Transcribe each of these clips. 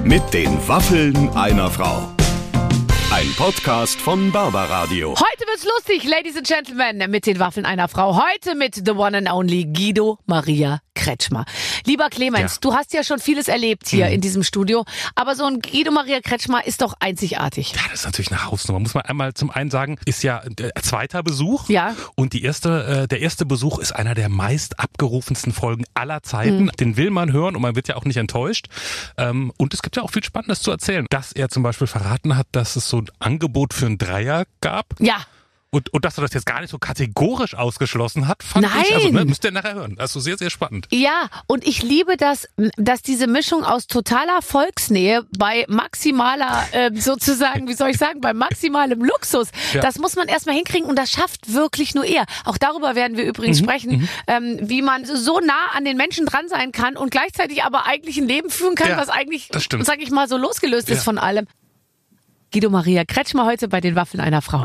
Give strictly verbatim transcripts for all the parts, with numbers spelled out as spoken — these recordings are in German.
Mit den Waffeln einer Frau. Ein Podcast von Barbaradio. Heute wird's lustig, Ladies and Gentlemen, mit den Waffeln einer Frau. Heute mit the one and only Guido Maria Kretschmer. Lieber Clemens, Ja. du hast ja schon vieles erlebt hier Mhm. in diesem Studio, aber so ein Guido Maria Kretschmer ist doch einzigartig. Ja, das ist natürlich eine Hausnummer. Muss man einmal zum einen sagen, ist ja der zweiter Besuch. Ja. Und die erste, äh, der erste Besuch ist einer der meist abgerufensten Folgen aller Zeiten. Mhm. Den will man hören und man wird ja auch nicht enttäuscht. Ähm, und es gibt ja auch viel Spannendes zu erzählen. Dass er zum Beispiel verraten hat, dass es so ein Angebot für einen Dreier gab. Ja. Und, und dass er das jetzt gar nicht so kategorisch ausgeschlossen hat, fand Nein. ich, also ne, müsst ihr nachher hören. Also sehr, sehr spannend. Ja, und ich liebe das, dass diese Mischung aus totaler Volksnähe bei maximaler, äh, sozusagen, wie soll ich sagen, bei maximalem Luxus, Ja. das muss man erstmal hinkriegen und das schafft wirklich nur er. Auch darüber werden wir übrigens Mhm, sprechen, ähm, wie man so nah an den Menschen dran sein kann und gleichzeitig aber eigentlich ein Leben führen kann, Ja, was eigentlich, das stimmt. sag ich mal, so losgelöst Ja. ist von allem. Guido Maria Kretschmer heute bei den Waffeln einer Frau.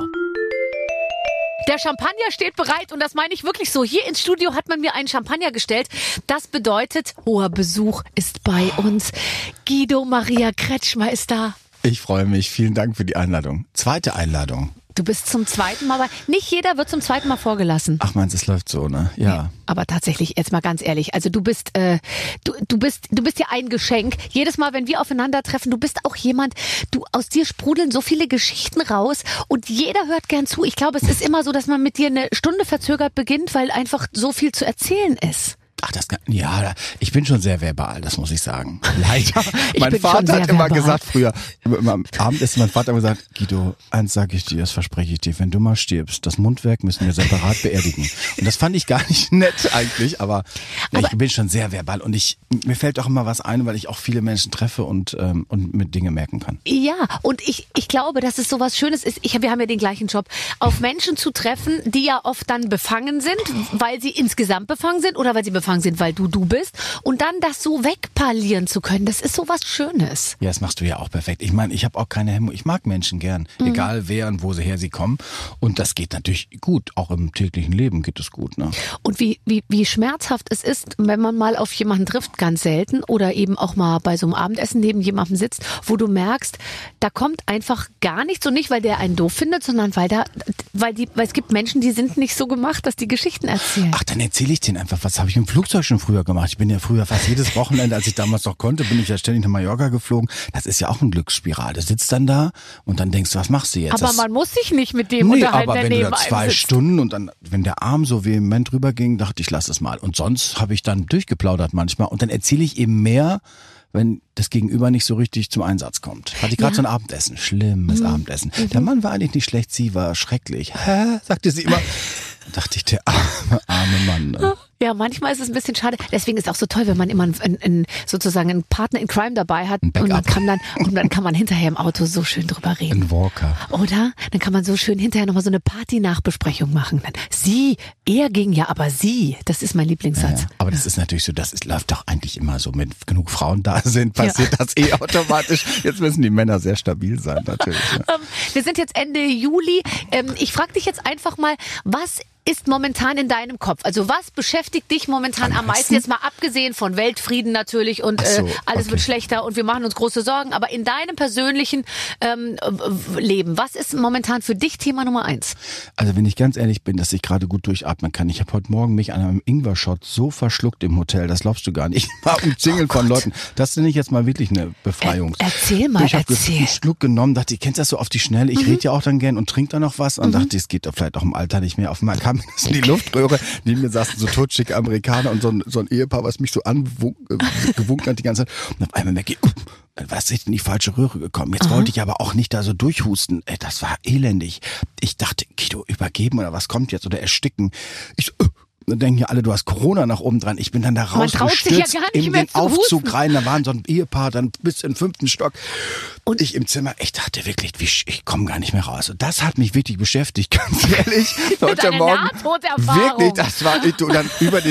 Der Champagner steht bereit und das meine ich wirklich so. Hier ins Studio hat man mir einen Champagner gestellt. Das bedeutet, hoher Besuch ist bei uns. Guido Maria Kretschmer ist da. Ich freue mich. Vielen Dank für die Einladung. Zweite Einladung. Du bist zum zweiten Mal bei. Nicht jeder wird zum zweiten Mal vorgelassen. Ach meinst, es läuft so, ne? Ja. Aber tatsächlich, jetzt mal ganz ehrlich, also du bist, äh, du, du bist, du bist ja ein Geschenk. Jedes Mal, wenn wir aufeinandertreffen, du bist auch jemand, du, aus dir sprudeln so viele Geschichten raus und jeder hört gern zu. Ich glaube, es ist immer so, dass man mit dir eine Stunde verzögert beginnt, weil einfach so viel zu erzählen ist. Ach, das kann, ja, ich bin schon sehr verbal, das muss ich sagen. Leider. Ich mein bin schon Vater sehr hat immer verbal. gesagt früher, immer am Abend ist mein Vater immer gesagt, Guido, eins sage ich dir, das verspreche ich dir, wenn du mal stirbst, das Mundwerk müssen wir separat beerdigen. Und das fand ich gar nicht nett eigentlich, aber, ja, Aber- ich bin schon sehr verbal und ich, mir fällt auch immer was ein, weil ich auch viele Menschen treffe und, ähm, und mit Dinge merken kann. Ja, und ich, ich glaube, dass es so was Schönes ist. Ich, wir haben ja den gleichen Job, auf Menschen zu treffen, die ja oft dann befangen sind, weil sie insgesamt befangen sind oder weil sie befangen sind, weil du du bist. Und dann das so wegparlieren zu können, das ist so was Schönes. Ja, das machst du ja auch perfekt. Ich meine, ich habe auch keine Hemmung. Ich mag Menschen gern, Mhm. egal wer und wo sie her sie kommen. Und das geht natürlich gut. Auch im täglichen Leben geht es gut. Ne? Und wie, wie, wie schmerzhaft es ist, wenn man mal auf jemanden trifft, ganz selten, oder eben auch mal bei so einem Abendessen neben jemandem sitzt, wo du merkst, da kommt einfach gar nichts und nicht, weil der einen doof findet, sondern weil da, weil die, weil es gibt Menschen, die sind nicht so gemacht, dass die Geschichten erzählen. Ach, dann erzähle ich denen einfach, was habe ich im Flugzeug schon früher gemacht. Ich bin ja früher fast jedes Wochenende, als ich damals noch konnte, bin ich ja ständig nach Mallorca geflogen. Das ist ja auch ein Glücksspiral. Du sitzt dann da und dann denkst du, was machst du jetzt? Aber das, man muss sich nicht mit dem nee, unterhalten, aber der wenn du neben da einem zwei sitzt. Stunden und dann, wenn der Arm so vehement rüberging, dachte ich, lass es mal. Und sonst habe ich dann durchgeplaudert manchmal und dann erzähle ich eben mehr, wenn das Gegenüber nicht so richtig zum Einsatz kommt. Hatte ich gerade Ja. so ein Abendessen, schlimmes Mhm. Abendessen. Der Mann war eigentlich nicht schlecht, sie war schrecklich. Hä? Sagte sie immer. Da dachte ich, der arme, arme Mann. Ne? Ja, manchmal ist es ein bisschen schade. Deswegen ist es auch so toll, wenn man immer einen, einen, sozusagen einen Partner in Crime dabei hat Ein und man Backup. kann dann und dann kann man hinterher im Auto so schön drüber reden. Ein Walker. Oder? Dann kann man so schön hinterher nochmal so eine Party-Nachbesprechung machen. Dann, sie, er ging ja, aber sie. Das ist mein Ja, Lieblingssatz. ja. Aber das ist natürlich so, das ist, läuft doch eigentlich immer so. Wenn genug Frauen da sind, passiert das eh automatisch. Jetzt müssen die Männer sehr stabil sein, natürlich. Ja. Ähm, wir sind jetzt Ende Juli. Ähm, ich frage dich jetzt einfach mal, was ist momentan in deinem Kopf? Also was beschäftigt dich momentan am, Am meisten? meisten? Jetzt mal abgesehen von Weltfrieden natürlich und Ach so, äh, alles okay. wird schlechter und wir machen uns große Sorgen. Aber in deinem persönlichen ähm, äh, Leben, was ist momentan für dich Thema Nummer eins? Also wenn ich ganz ehrlich bin, dass ich gerade gut durchatmen kann. Ich habe heute Morgen mich an einem Ingwer-Shot so verschluckt im Hotel, das glaubst du gar nicht. Ich war umzingelt von Leuten. Das nenne ich jetzt mal wirklich eine Befreiung. Äh, erzähl mal, ich habe erzähl. einen Schluck genommen, dachte, ich kennst das so auf die Schnelle. Ich rede ja auch dann gern und trinke dann noch was und dachte, es geht doch vielleicht auch im Alter nicht mehr. Auf einmal kam mir das in die Luftröhre. Neben mir saßen so totschicke Amerikaner und so ein, so ein Ehepaar, was mich so angewunken hat die ganze Zeit. Und auf einmal merke ich, uh, was ist in die falsche Röhre gekommen? Jetzt Aha. wollte ich aber auch nicht da so durchhusten. Ey, das war elendig. Ich dachte, Guido, übergeben oder was kommt jetzt? Oder ersticken. Ich so, uh, dann denken ja alle, du hast Corona nach oben dran. Ich bin dann da Man traut sich ja rausgestürzt gar nicht in mehr den zu Aufzug husten. rein. Da waren so ein Ehepaar dann bis in den fünften Stock. Und- Und ich im Zimmer, ich dachte wirklich, wie, sch- ich komme gar nicht mehr raus. Und das hat mich wirklich beschäftigt, ganz ehrlich. Heute einer Morgen. Nahtoderfahrung. Wirklich, das war, ich, du, dann über dem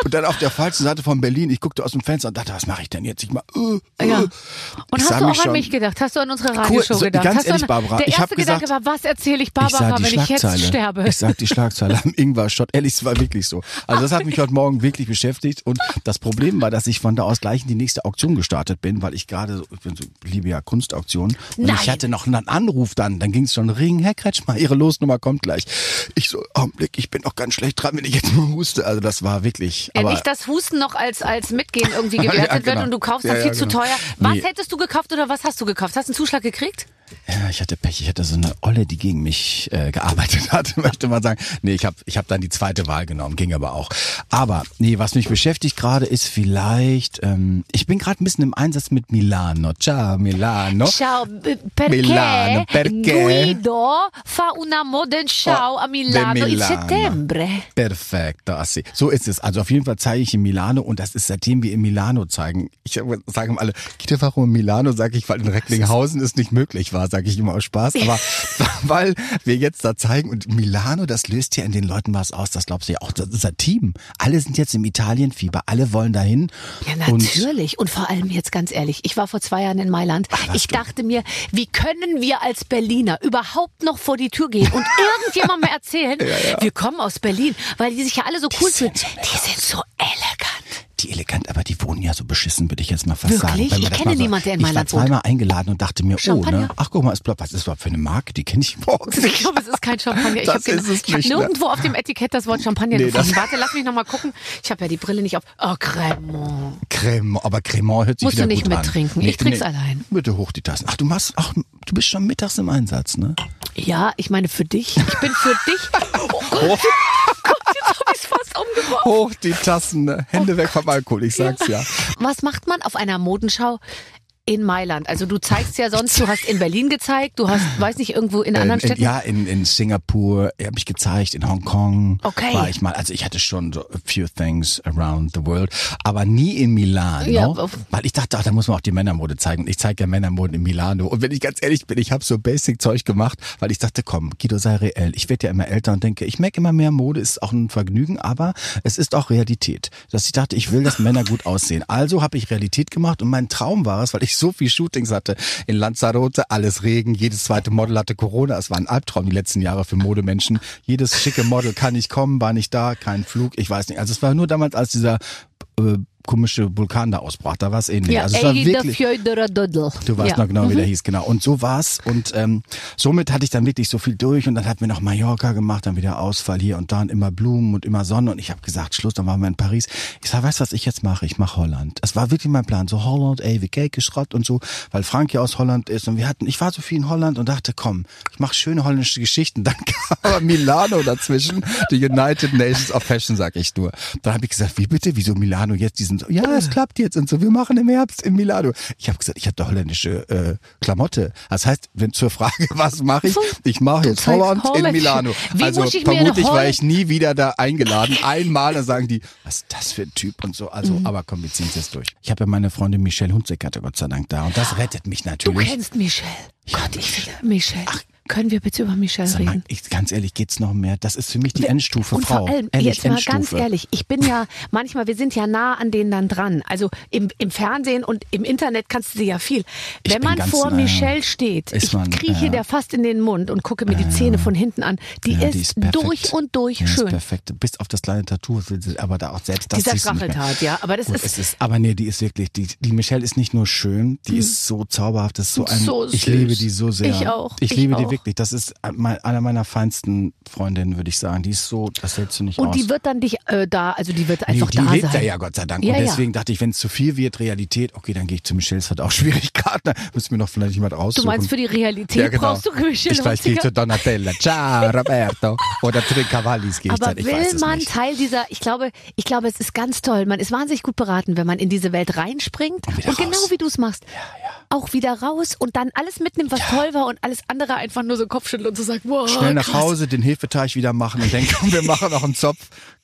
Und dann auf der falschen Seite von Berlin, ich guckte aus dem Fenster und dachte, was mache ich denn jetzt? Ich mal, uh, uh. Ja. Und Ich hast sah du mich auch an schon- mich gedacht? Hast du an unsere Cool, Radioshow so, gedacht? ganz hast du ehrlich, an, Barbara, der ich hab erste Gedanke gesagt- war, was erzähle ich Ich sah Barbara, die wenn ich jetzt Schlagzeile. sterbe? Ich sag die Schlagzeile am Ingwer-Shot. Ehrlich, es war wirklich so. Also das hat mich heute Morgen wirklich beschäftigt. Und das Problem war, dass ich von da aus gleich in die nächste Auktion gestartet bin, weil ich gerade, so, ich bin so, liebe ja Kunstauktionen. Und Nein. ich hatte noch einen Anruf dann. Dann ging es schon, Ring, Herr Kretschmer, Ihre Losnummer kommt gleich. Ich so, Augenblick, ich bin noch ganz schlecht dran, wenn ich jetzt mal huste. Also das war wirklich. Ja, aber nicht, dass Husten noch als, als Mitgehen irgendwie gewertet Ja, genau. wird und du kaufst dann Ja, viel ja, zu genau. teuer. Was Nee. hättest du gekauft oder was hast du gekauft? Hast du einen Zuschlag gekriegt? Ja, ich hatte Pech. Ich hatte so eine Olle, die gegen mich äh, gearbeitet hat, möchte man sagen. Nee, ich habe ich hab dann die zweite Wahl genommen, ging aber auch. Aber nee, was mich beschäftigt gerade ist vielleicht, ähm, ich bin gerade ein bisschen im Einsatz mit Milano. Ciao, Milano. Ciao, eh, perché Milano, perché? Guido fa una Modenschau Oh, a Milano, de in Milano. settembre. Perfetto, assi. So ist es. Also auf jeden Fall zeige ich in Milano und das ist seitdem wir in Milano zeigen. Ich sage immer alle, Kita, warum in Milano? Sage ich, weil in Recklinghausen es nicht möglich war, sage ich immer aus Spaß. Aber weil wir jetzt da zeigen und Milano, das löst ja in den Leuten was aus. Das glaubst du ja auch. Das ist ein Team. Alle sind jetzt im Italienfieber. Alle wollen dahin. Ja, Und natürlich. Und, vor allem jetzt ganz ehrlich, ich war vor zwei Jahren in Mailand. warst Ich du? dachte mir, wie können wir als Berliner überhaupt noch vor die Tür gehen und irgendjemandem erzählen, wir kommen aus Berlin, weil die sich ja alle so cool fühlen. sind so Die sind so elegant. die elegant, aber die wohnen ja so beschissen, würde ich jetzt mal fast Wirklich? sagen. Wenn man Ich das kenne mal so- niemanden, der in Ich war Mailand wohnt. zweimal eingeladen und dachte mir, oh, Champagner? ne? Ach, guck mal, ist, was ist das überhaupt für eine Marke? Die kenne ich überhaupt nicht. Ich glaube, es ist kein Champagner. Ich Das habe ist es ich hab nicht, ne? nirgendwo auf dem Etikett das Wort Champagner Nee, gefunden. das- Warte, lass mich noch mal gucken. Ich habe ja die Brille nicht auf. Oh, Cremant. Cremant, aber Cremant hört sich Musst wieder du nicht gut an. mittrinken. Ich trink's allein. Bitte hoch die Tassen. Ach, du machst, ach, du bist schon mittags im Einsatz, ne? Ja, ich meine für dich. Ich bin für dich. Oh Gott, Gott, jetzt habe ich es fast umgeworfen. Hoch die Tassen, ne? Hände weg vom Alkohol, ich sag's ja. Was macht man auf einer Modenschau in Mailand? Also du zeigst ja sonst, du hast in Berlin gezeigt, du hast, weiß nicht, irgendwo in anderen in, Städten. ja, in, in Singapur habe ich gezeigt, in Hongkong Okay. war ich mal. Also ich hatte schon so a few things around the world, aber nie in Milano, Ja, auf- weil ich dachte, ach, da muss man auch die Männermode zeigen. Und ich zeige ja Männermode in Milano. Und wenn ich ganz ehrlich bin, ich habe so Basic-Zeug gemacht, weil ich dachte, komm, Guido, sei reell. Ich werde ja immer älter und denke, ich merke immer mehr, Mode ist auch ein Vergnügen, aber es ist auch Realität. Dass ich dachte, ich will, dass Männer gut aussehen. Also habe ich Realität gemacht und mein Traum war es, weil ich so viel Shootings hatte in Lanzarote, alles Regen, jedes zweite Model hatte Corona. Es war ein Albtraum die letzten Jahre für Modemenschen. Jedes schicke Model kann nicht kommen, war nicht da, kein Flug, ich weiß nicht. Also es war nur damals, als dieser äh, komische Vulkan da ausbrach, da war es ähnlich. Ja, Also es war ey, der wirklich, Fjöderer-Dödel. du weißt Ja. noch genau, wie Mhm. der hieß, genau. Und so war's. Und ähm, somit hatte ich dann wirklich so viel durch und dann hatten wir noch Mallorca gemacht, dann wieder Ausfall hier und da und immer Blumen und immer Sonne und ich habe gesagt, Schluss, dann waren wir in Paris. Ich sag, weißt du, was ich jetzt mache? Ich mache Holland. Es war wirklich mein Plan, so Holland, ey, wie Cake Schrott und so, weil Frank ja aus Holland ist und wir hatten, ich war so viel in Holland und dachte, komm, ich mache schöne holländische Geschichten. Dann kam aber Milano dazwischen, die United Nations of Fashion, sag ich nur. Dann habe ich gesagt, wie bitte, wieso Milano jetzt diesen, so, ja, es klappt jetzt und so, wir machen im Herbst in Milano. Ich habe gesagt, ich habe da holländische äh, Klamotte. Das heißt, wenn zur Frage, was mache ich? Ich mache jetzt zeigst Holland in Holland. Milano. Wie Also muss ich mir eine vermutlich war Holl- ich nie wieder da eingeladen. Einmal, dann sagen die, was ist das für ein Typ und so. Also, Mhm. aber komm, wir ziehen es jetzt durch. Ich habe ja meine Freundin Michelle Hunziker, Gott sei Dank, da und das rettet mich Du natürlich. kennst Michelle. Ja, Gott, ich will Michelle. Können wir bitte über Michelle Sag mal, reden? ich, ganz ehrlich, geht's noch mehr? Das ist für mich die Endstufe, Und Frau. vor allem, Ehrlich, jetzt mal Endstufe. ganz ehrlich, ich bin ja, manchmal, wir sind ja nah an denen dann dran. Also im, im Fernsehen und im Internet kannst du sie ja viel. Ich Wenn bin man ganz vor nah, Michelle steht, ist ich man, krieche ja. der fast in den Mund und gucke mir die Zähne von hinten an. Die, Ja, ist, perfekt. durch und durch ja, schön. Ist perfekt. Bis auf das kleine Tattoo, aber da auch selbst das Dieser siehst du nicht mehr. Stacheltat, ja. Aber das Gut, ist, es ist, aber nee, die ist wirklich, die, die Michelle ist nicht nur schön, die ist so zauberhaft, das ist so ein, So ich süß. liebe die so sehr. Ich auch, Ich ich liebe die auch. wirklich, das ist mein, einer meiner feinsten Freundinnen, würde ich sagen. Die ist so, das hältst du nicht und aus. die wird dann dich äh, da, also die wird einfach nee, die da lebt sein. da ja, Gott sei Dank. Ja, und ja. deswegen dachte ich, wenn es zu viel wird, Realität, okay, dann gehe ich zu Michelle, es hat auch Schwierigkeiten, da müssen wir noch vielleicht jemand raussuchen. Du meinst, für die Realität ja, genau. brauchst du Michelle Ich vielleicht gehe ich Hunziker? zu Donatella, ciao Roberto, oder Tre Cavallis gehe ich Aber dann, ich will weiß es man nicht. Teil dieser, ich glaube, ich glaube, es ist ganz toll. Man ist wahnsinnig gut beraten, wenn man in diese Welt reinspringt und, wieder genau raus. wie du es machst, auch wieder raus und dann alles mitnimmt, was toll war und alles andere einfach nur so Kopfschütteln und so sagt, wow, Schnell nach krass. Hause, den Hefeteig wieder machen und denken, komm, wir machen noch einen Zopf.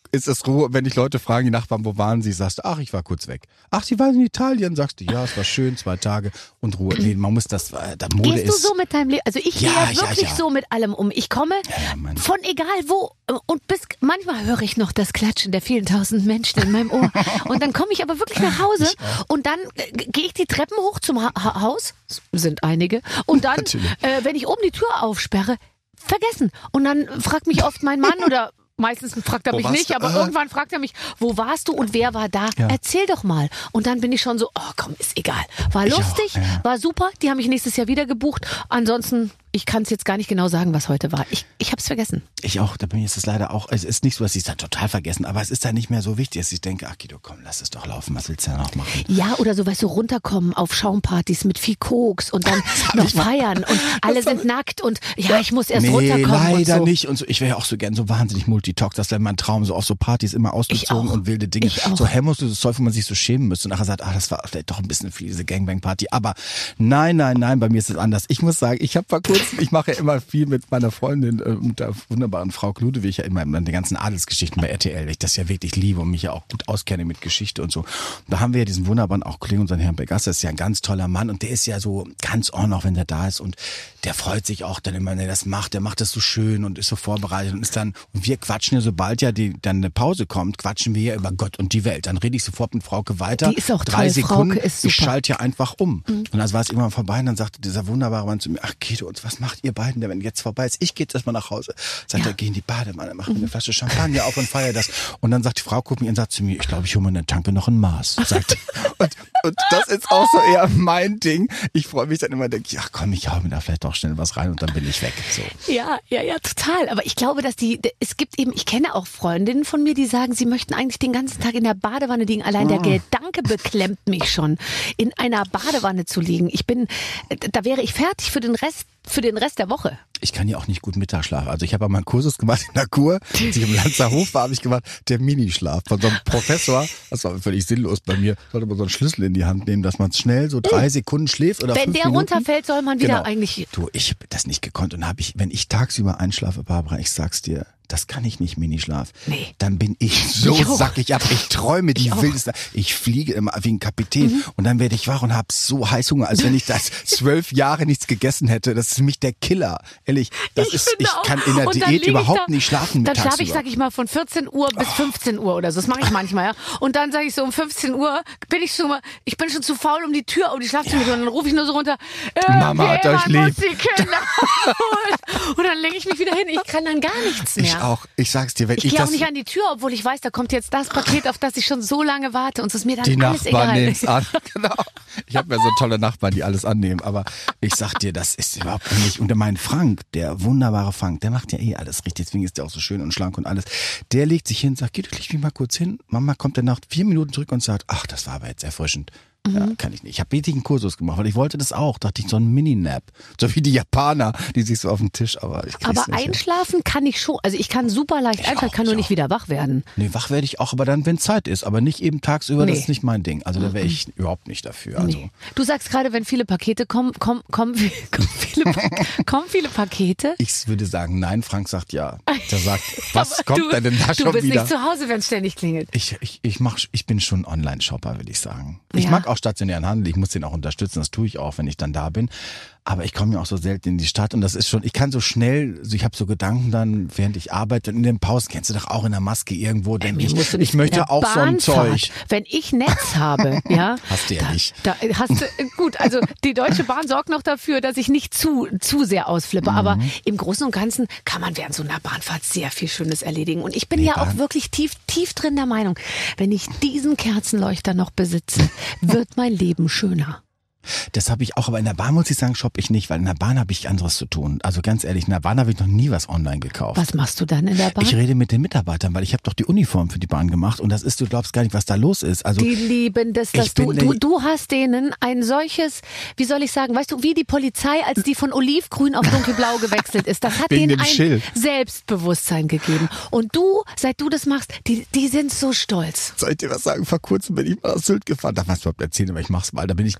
ist es Ruhe. Wenn dich Leute fragen, die Nachbarn, wo waren sie, sagst du, ach, ich war kurz weg. Ach, sie waren in Italien, sagst du, ja, es war schön, zwei Tage und Ruhe. Nee, man muss das, da Mode Gehst ist... du so mit deinem Leben? Also ich Ja, gehe ja ja, wirklich ja. so mit allem um. Ich komme Ja, Mann. von egal wo und bis manchmal höre ich noch das Klatschen der vielen tausend Menschen in meinem Ohr. Und dann komme ich aber wirklich nach Hause und dann äh, gehe ich die Treppen hoch zum ha ha Haus, sind einige, und dann, äh, wenn ich oben die Tür aufsperre, vergessen. Und dann fragt mich oft mein Mann oder meistens fragt er Wo mich warst nicht, du? aber Ah. irgendwann fragt er mich, wo warst du und wer war da? Ja. Erzähl doch mal. Und dann bin ich schon so, oh komm, ist egal. War Ich auch, lustig, ja. war super, die haben mich nächstes Jahr wieder gebucht. Ansonsten, ich kann es jetzt gar nicht genau sagen, was heute war. Ich, ich habe es vergessen. Ich auch, da bin ich ist es leider auch, es ist nicht so, dass ich es dann total vergessen, aber es ist dann nicht mehr so wichtig, dass ich denke, ach Guido, komm, lass es doch laufen, was willst du denn noch machen? Ja, oder so, weißt du, runterkommen auf Schaumpartys mit viel Koks und dann noch ich mal- feiern und alle sind nackt und ja, ich muss erst Nee, runterkommen leider und so. nicht. Und so, ich wäre ja auch so gern so wahnsinnig Multitox. Das wäre mein Traum, so auf so Partys immer ausgezogen auch. und wilde Dinge. Ich auch. So hemmungsloses Zeug, wo man sich so schämen müsste. Und nachher sagt, ah, das war vielleicht doch ein bisschen viel, diese Gangbang-Party. Aber nein, nein, nein, bei mir ist es anders. Ich muss sagen, ich habe vor kurzem, ich mache ja immer viel mit meiner Freundin äh, und der wunderbaren Frau Ludewig ja immer in den ganzen Adelsgeschichten bei R T L, ich das ja wirklich liebe und mich ja auch gut auskenne mit Geschichte und so. Und da haben wir ja diesen wunderbaren auch Kollegen, unseren Herrn Begasser, ist ja ein ganz toller Mann und der ist ja so ganz on, auch wenn der da ist und der freut sich auch dann immer, wenn er das macht, der macht das so schön und ist so vorbereitet und ist dann, und wir quatschen ja, sobald ja die, dann eine Pause kommt, quatschen wir ja über Gott und die Welt. Dann rede ich sofort mit Frauke weiter. Die ist auch Drei toll. Sekunden, Frauke ist ich super. schalte ja einfach um. Mhm. Und dann war es irgendwann vorbei und dann sagte dieser wunderbare Mann zu mir, ach Guido, und was macht ihr beiden denn, wenn jetzt vorbei ist? Ich gehe jetzt erstmal nach Hause. Sagt Ja. er, geh in die Badewanne, mach mir eine Flasche Champagner auf und feier das. Und dann sagt die Frau, guckt mich und sagt zu mir, ich glaube, ich hole mir in der Tanke noch ein Maß. Sagt und, und das ist auch so eher mein Ding. Ich freue mich dann immer, denke ich, ach komm, ich hau mir da vielleicht doch schnell was rein und dann bin ich weg. So. Ja, ja, ja, total. Aber ich glaube, dass die, es gibt eben, ich kenne auch Freundinnen von mir, die sagen, sie möchten eigentlich den ganzen Tag in der Badewanne liegen. Allein der Gedanke beklemmt mich schon, in einer Badewanne zu liegen. Ich bin, da wäre ich fertig für den Rest, für den Rest der Woche. Ich kann ja auch nicht gut Mittagsschlafen. Also ich habe mal einen Kursus gemacht in der Kur. Als ich im Lanzer Hof war, habe ich gemacht, der Minischlaf von so einem Professor. Das war völlig sinnlos bei mir. Sollte man so einen Schlüssel in die Hand nehmen, dass man schnell so drei Sekunden schläft oder Wenn fünf der Minuten. runterfällt, soll man wieder Genau. eigentlich... Du, ich habe das nicht gekonnt und habe ich, wenn ich tagsüber einschlafe, Barbara, ich sag's dir, das kann ich nicht, Minischlaf. Nee. Dann bin ich so Ich auch. sackig ab. Ich träume die Ich auch. wildesten. Ich fliege immer wie ein Kapitän und dann werde ich wach und habe so Heißhunger, als wenn ich das zwölf Jahre nichts gegessen hätte. Das ist für mich der Killer. Ehrlich, das Ich ist, finde ich auch. kann in der Und dann Diät lieg ich überhaupt da, nicht schlafen Dann mit schlafe ich, tagsüber. sag ich mal, von vierzehn Uhr bis fünfzehn Uhr oder so. Das mache ich manchmal, ja. Und dann sage ich so, um fünfzehn Uhr bin ich so mal, ich bin schon zu faul, um die Tür auf die Schlafzimmer zu machen. Und dann rufe ich nur so runter, äh, Mama hat euch man muss lieb. die Kinder holen. Und dann lege ich mich wieder hin. Ich kann dann gar nichts mehr. Ich auch. Ich sag's dir, wenn Ich ich, gehe auch das... nicht an die Tür, obwohl ich weiß, da kommt jetzt das Paket, auf das ich schon so lange warte. Und es ist mir dann Die alles Nachbarn egal. nehmen's an. Genau. Ich habe ja so tolle Nachbarn, die alles annehmen. Aber ich sag dir, das ist überhaupt nicht. Und mein Frank, der wunderbare Frank, der macht ja eh alles richtig. Deswegen ist der auch so schön und schlank und alles. Der legt sich hin, sagt, geh du leg mich mal kurz hin. Mama kommt dann nach vier Minuten zurück und sagt, ach, das war aber jetzt erfrischend. Ja, kann ich nicht. Ich habe richtig einen Kursus gemacht, weil ich wollte das auch. Dachte ich, so ein Mini-Nap. So wie die Japaner, die sich so auf den Tisch, aber ich krieg's Aber nicht hin. einschlafen kann ich schon. Also ich kann super leicht einschlafen, auch, kann nur ich nicht auch. wieder wach werden. Nee, wach werde ich auch, aber dann, wenn Zeit ist. Aber nicht eben tagsüber, Nee. das ist nicht mein Ding. Also da wäre ich überhaupt nicht dafür. Also. Nee. Du sagst gerade, wenn viele Pakete kommen, kommen, kommen, kommen, viele, kommen viele Pakete. Ich würde sagen, nein. Frank sagt ja. Der sagt, was Aber kommt du, denn da Du schon bist wieder? nicht zu Hause, wenn es ständig klingelt. Ich, ich, ich, mach, ich bin schon Online-Shopper, würde ich sagen. Ich Ja. mag auch stationären Handel. Ich muss den auch unterstützen. Das tue ich auch, wenn ich dann da bin. Aber ich komme ja auch so selten in die Stadt und das ist schon, ich kann so schnell, so ich habe so Gedanken dann, während ich arbeite und in den Pausen, kennst du doch auch in der Maske irgendwo, denke Mir ich, musst du nicht ich möchte in der auch so ein Bahnfahrt, Zeug. Wenn ich Netz habe, ja. Hast du ja da, nicht. Da hast du, gut, also die Deutsche Bahn sorgt noch dafür, dass ich nicht zu, zu sehr ausflippe. Mhm. Aber im Großen und Ganzen kann man während so einer Bahnfahrt sehr viel Schönes erledigen. Und ich bin Nee, ja Bahn- auch wirklich tief, tief drin der Meinung, wenn ich diesen Kerzenleuchter noch besitze, wird mein Leben schöner. Das habe ich auch, aber in der Bahn muss ich sagen, shoppe ich nicht, weil in der Bahn habe ich anderes zu tun. Also ganz ehrlich, in der Bahn habe ich noch nie was online gekauft. Was machst du dann in der Bahn? Ich rede mit den Mitarbeitern, weil ich habe doch die Uniform für die Bahn gemacht und das ist, du glaubst gar nicht, was da los ist. Also Die lieben das, dass Ich du, bin du, der- du hast denen ein solches, wie soll ich sagen, weißt du, wie die Polizei, als die von olivgrün auf dunkelblau gewechselt ist, das hat Wegen denen dem ein Schild. Selbstbewusstsein gegeben. Und du, seit du das machst, die, die sind so stolz. soll ich dir was sagen? Vor kurzem bin ich mal aus Sylt gefahren. Darf man es überhaupt erzählen, aber ich mach's mal. Da bin ich gefahren, dachte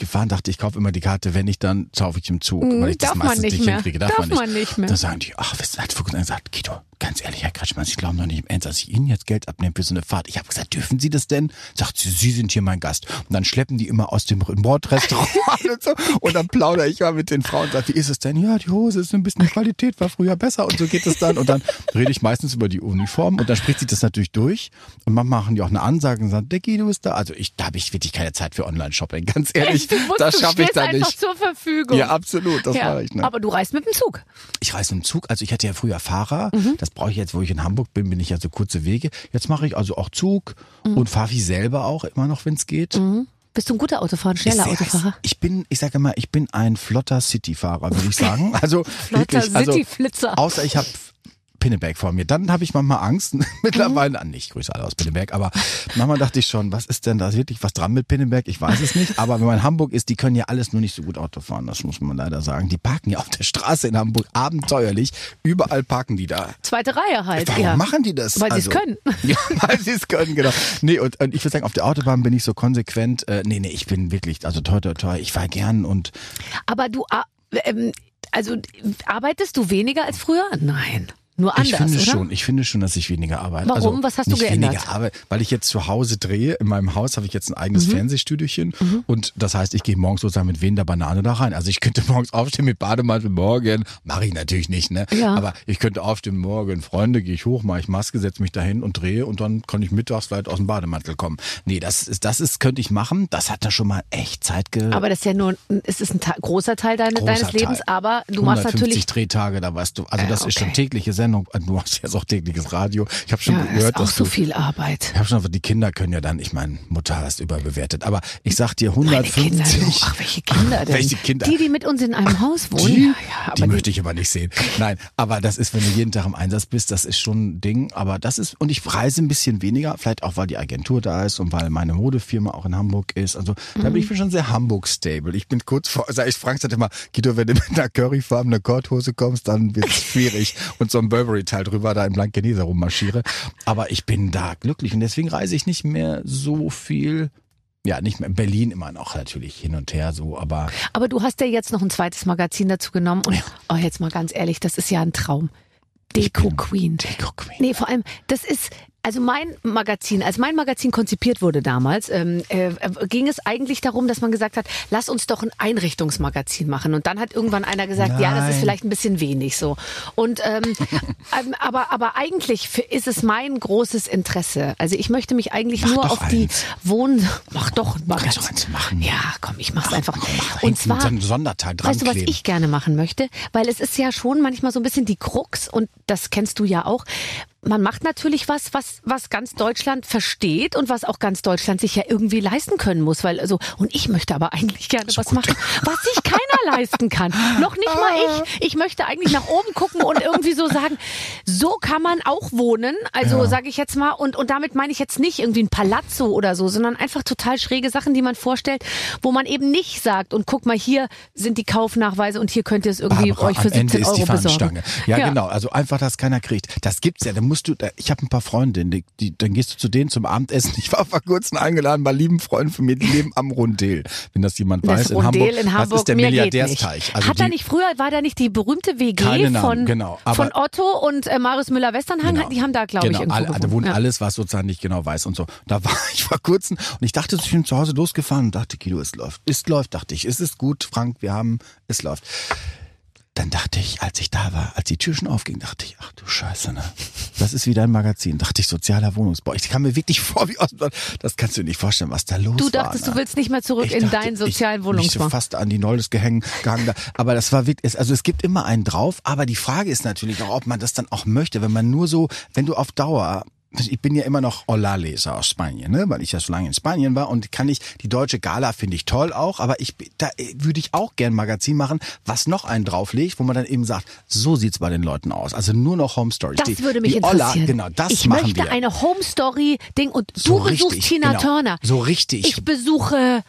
Karte. Ich kaufe immer die Karte, wenn ich dann kaufe ich im Zug, Mhm, weil ich das darf man meistens nicht nicht mehr. hinkriege. Darf, Darf man nicht. man nicht mehr. Dann sagen die, ach, was hat vor kurzem gesagt, Guido, ganz ehrlich, Herr Kretschmann, Sie glauben doch nicht im Ernst, dass ich Ihnen jetzt Geld abnehme für so eine Fahrt. Ich habe gesagt, dürfen Sie das denn? Sagt sie, Sie sind hier mein Gast. Und dann schleppen die immer aus dem Bordrestaurant und so. Und dann plaudere ich mal mit den Frauen und sage, wie ist es denn? Ja, die Hose ist ein bisschen, die Qualität war früher besser und so geht es dann. Und dann rede ich meistens über die Uniform und dann spricht sich das natürlich durch. Und manchmal machen die auch eine Ansage und sagen, der Guido ist da. Also ich, da habe ich wirklich keine Zeit für Online-Shopping, ganz ehrlich. Du musst, Das du schaffe ich stehst da einfach nicht. zur Verfügung. Ja, absolut, das Ja, mache ich. Ne? aber du reist mit dem Zug. Ich reise im Zug, also ich hatte ja früher Fahrer, Mhm. das brauche ich jetzt, wo ich in Hamburg bin, bin ich ja so kurze Wege. Jetzt mache ich also auch Zug Mhm. und fahre wie selber auch immer noch, wenn es geht. Mhm. Bist du ein guter Autofahrer, ein schneller Ich- Autofahrer? Ich bin, ich sage immer, ich bin ein flotter Cityfahrer, würde ich sagen. Also Flotter wirklich, also Cityflitzer. außer ich habe Pinneberg vor mir. Dann habe ich manchmal Angst. Mittlerweile, ah, nicht, Grüße alle aus Pinneberg, aber manchmal dachte ich schon, was ist denn da wirklich was dran mit Pinneberg? Ich weiß es nicht, aber wenn man in Hamburg ist, die können ja alles nur nicht so gut Auto fahren, das muss man leider sagen. Die parken ja auf der Straße in Hamburg abenteuerlich. Überall parken die da. Zweite Reihe halt. Warum ja. machen die das? Weil sie es können. Ja, weil sie es können, genau. Nee, und, und ich würde sagen, auf der Autobahn bin ich so konsequent. Äh, nee, nee, ich bin wirklich, also toi, toi, toi, ich fahre gern und Aber du, ah, ähm, also arbeitest du weniger als früher? Nein. Nur anders, ich finde oder? schon, ich finde schon, dass ich weniger arbeite. Warum? Also Was hast du nicht geändert? Weniger Arbeit, weil ich jetzt zu Hause drehe. In meinem Haus habe ich jetzt ein eigenes Mhm. Fernsehstudiochen und das heißt, ich gehe morgens sozusagen mit wehender Banane da rein. Also ich könnte morgens aufstehen mit Bademantel, morgen, mache ich natürlich nicht, ne? Ja. Aber ich könnte aufstehen, morgen, Freunde, gehe ich hoch, mache ich Maske, setze mich dahin und drehe und dann kann ich mittags vielleicht aus dem Bademantel kommen. Nee, das ist, das ist, könnte ich machen. Das hat da schon mal echt Zeit ge... Aber das ist ja nur, es ist ein Ta- großer Teil deine, Großer deines Lebens, Teil. aber du machst hundertfünfzig natürlich. Drehtage, da weißt du, also Ja, das ist schon okay. tägliche Sendung. Du hast jetzt auch tägliches Radio. Ich habe schon Ja, gehört, ist auch dass so du viel Arbeit. Ich habe schon, die Kinder können ja dann, ich meine, Mutter hast überbewertet, aber ich sag dir Meine Kinder, hundertfünfzig. du, ach, welche Kinder denn? Welche Kinder? Die, die mit uns in einem Haus wohnen. Die, ja, ja, aber die möchte ich aber nicht sehen. Nein, aber das ist, wenn du jeden Tag im Einsatz bist, das ist schon ein Ding. Aber das ist, und ich reise ein bisschen weniger, vielleicht auch, weil die Agentur da ist und weil meine Modefirma auch in Hamburg ist. Also da bin ich schon sehr Hamburg-stable. Ich bin kurz vor, sag ich, Frank sagt immer, Guido, wenn du mit einer curryfarbenen Korthose kommst, dann wird's schwierig. Und so ein Burberry-Teil drüber da in Blankenese rummarschiere. Aber ich bin da glücklich und deswegen reise ich nicht mehr so viel. Ja, nicht mehr in Berlin immer noch natürlich hin und her so, aber Aber du hast ja jetzt noch ein zweites Magazin dazu genommen und oh, jetzt mal ganz ehrlich, das ist ja ein Traum. Deko Queen. Deko Queen. Nee, vor allem, das ist, also mein Magazin, als mein Magazin konzipiert wurde damals, ähm, äh, ging es eigentlich darum, dass man gesagt hat, lass uns doch ein Einrichtungsmagazin machen. Und dann hat irgendwann einer gesagt, ja, das ist Nein. vielleicht ein bisschen wenig so. Und ähm, ähm, aber, aber eigentlich für- ist es mein großes Interesse. Also ich möchte mich eigentlich Mach nur doch auf die eins. Wohn... Mach doch ein Kannst Magazin. du eins machen? Ja, komm, ich mach's einfach. Mach Und so zwar... einen Sonderteil dran Weißt du, was kleben. ich gerne machen möchte? Weil es ist ja schon manchmal so ein bisschen die Krux und das kennst du ja auch. Man macht natürlich was, was, was ganz Deutschland versteht und was auch ganz Deutschland sich ja irgendwie leisten können muss, weil also, und ich möchte aber eigentlich gerne was machen, was sich keiner leisten kann. Noch nicht mal ich. Ich möchte eigentlich nach oben gucken und irgendwie so sagen, so kann man auch wohnen. Also Ja. sage ich jetzt mal, und, und damit meine ich jetzt nicht irgendwie ein Palazzo oder so, sondern einfach total schräge Sachen, die man vorstellt, wo man eben nicht sagt, und guck mal, hier sind die Kaufnachweise und hier könnt ihr es irgendwie Barbara, euch für am Ende siebzehn ist die Euro besorgen. Fahnenstange. Ja, genau. Also einfach, dass keiner kriegt. Das gibt's ja. Da musst du, da, ich habe ein paar Freundinnen, die, die, dann gehst du zu denen zum Abendessen. Ich war vor kurzem eingeladen bei lieben Freunden von mir, die leben am Rondel. Wenn das jemand Das weiß, in Rondel Hamburg. in Hamburg, das ist der mehr geht Milliardärsteich. nicht. Also Hat da die, nicht früher, war da nicht die berühmte W G Keine Namen, von, genau, aber- von Otto und äh, Marius Müller-Westernhagen? Genau. Die haben da, glaube genau, ich, irgendwo all, gewohnt. da wohnt Ja. alles, was sozusagen nicht genau weiß und so. Da war ich vor kurzem und ich dachte, ich bin zu Hause losgefahren und dachte, Guido, es läuft. Es läuft, dachte ich. Es ist gut, Frank, wir haben, es läuft. Dann dachte ich, als ich da war, als die Tür schon aufging, dachte ich, ach du Scheiße, ne? Das ist wieder ein Magazin. Dachte ich, sozialer Wohnungsbau. Ich kam mir wirklich vor wie aus, das kannst du dir nicht vorstellen, was da los Du war. dachtest, ne? du willst nicht mehr zurück Ich in dachte, deinen sozialen ich, Wohnungsbau. Mich so fast an die Nolles gehängt, gehangen da. Aber das war wirklich, also es gibt immer einen drauf, aber die Frage ist natürlich auch, ob man das dann auch möchte, wenn man nur so, wenn du auf Dauer, ich bin ja immer noch Hola-Leser aus Spanien, ne, weil ich ja so lange in Spanien war und kann ich, die deutsche Gala finde ich toll auch, aber ich, da würde ich auch gern ein Magazin machen, was noch einen drauflegt, wo man dann eben sagt, so sieht's bei den Leuten aus. Also nur noch Home Stories. Das die, würde mich die interessieren. Olla, genau, das ich machen möchte wir. eine Home-Story-Ding und So du besuchst richtig, Tina genau. Turner. So richtig. Ich besuche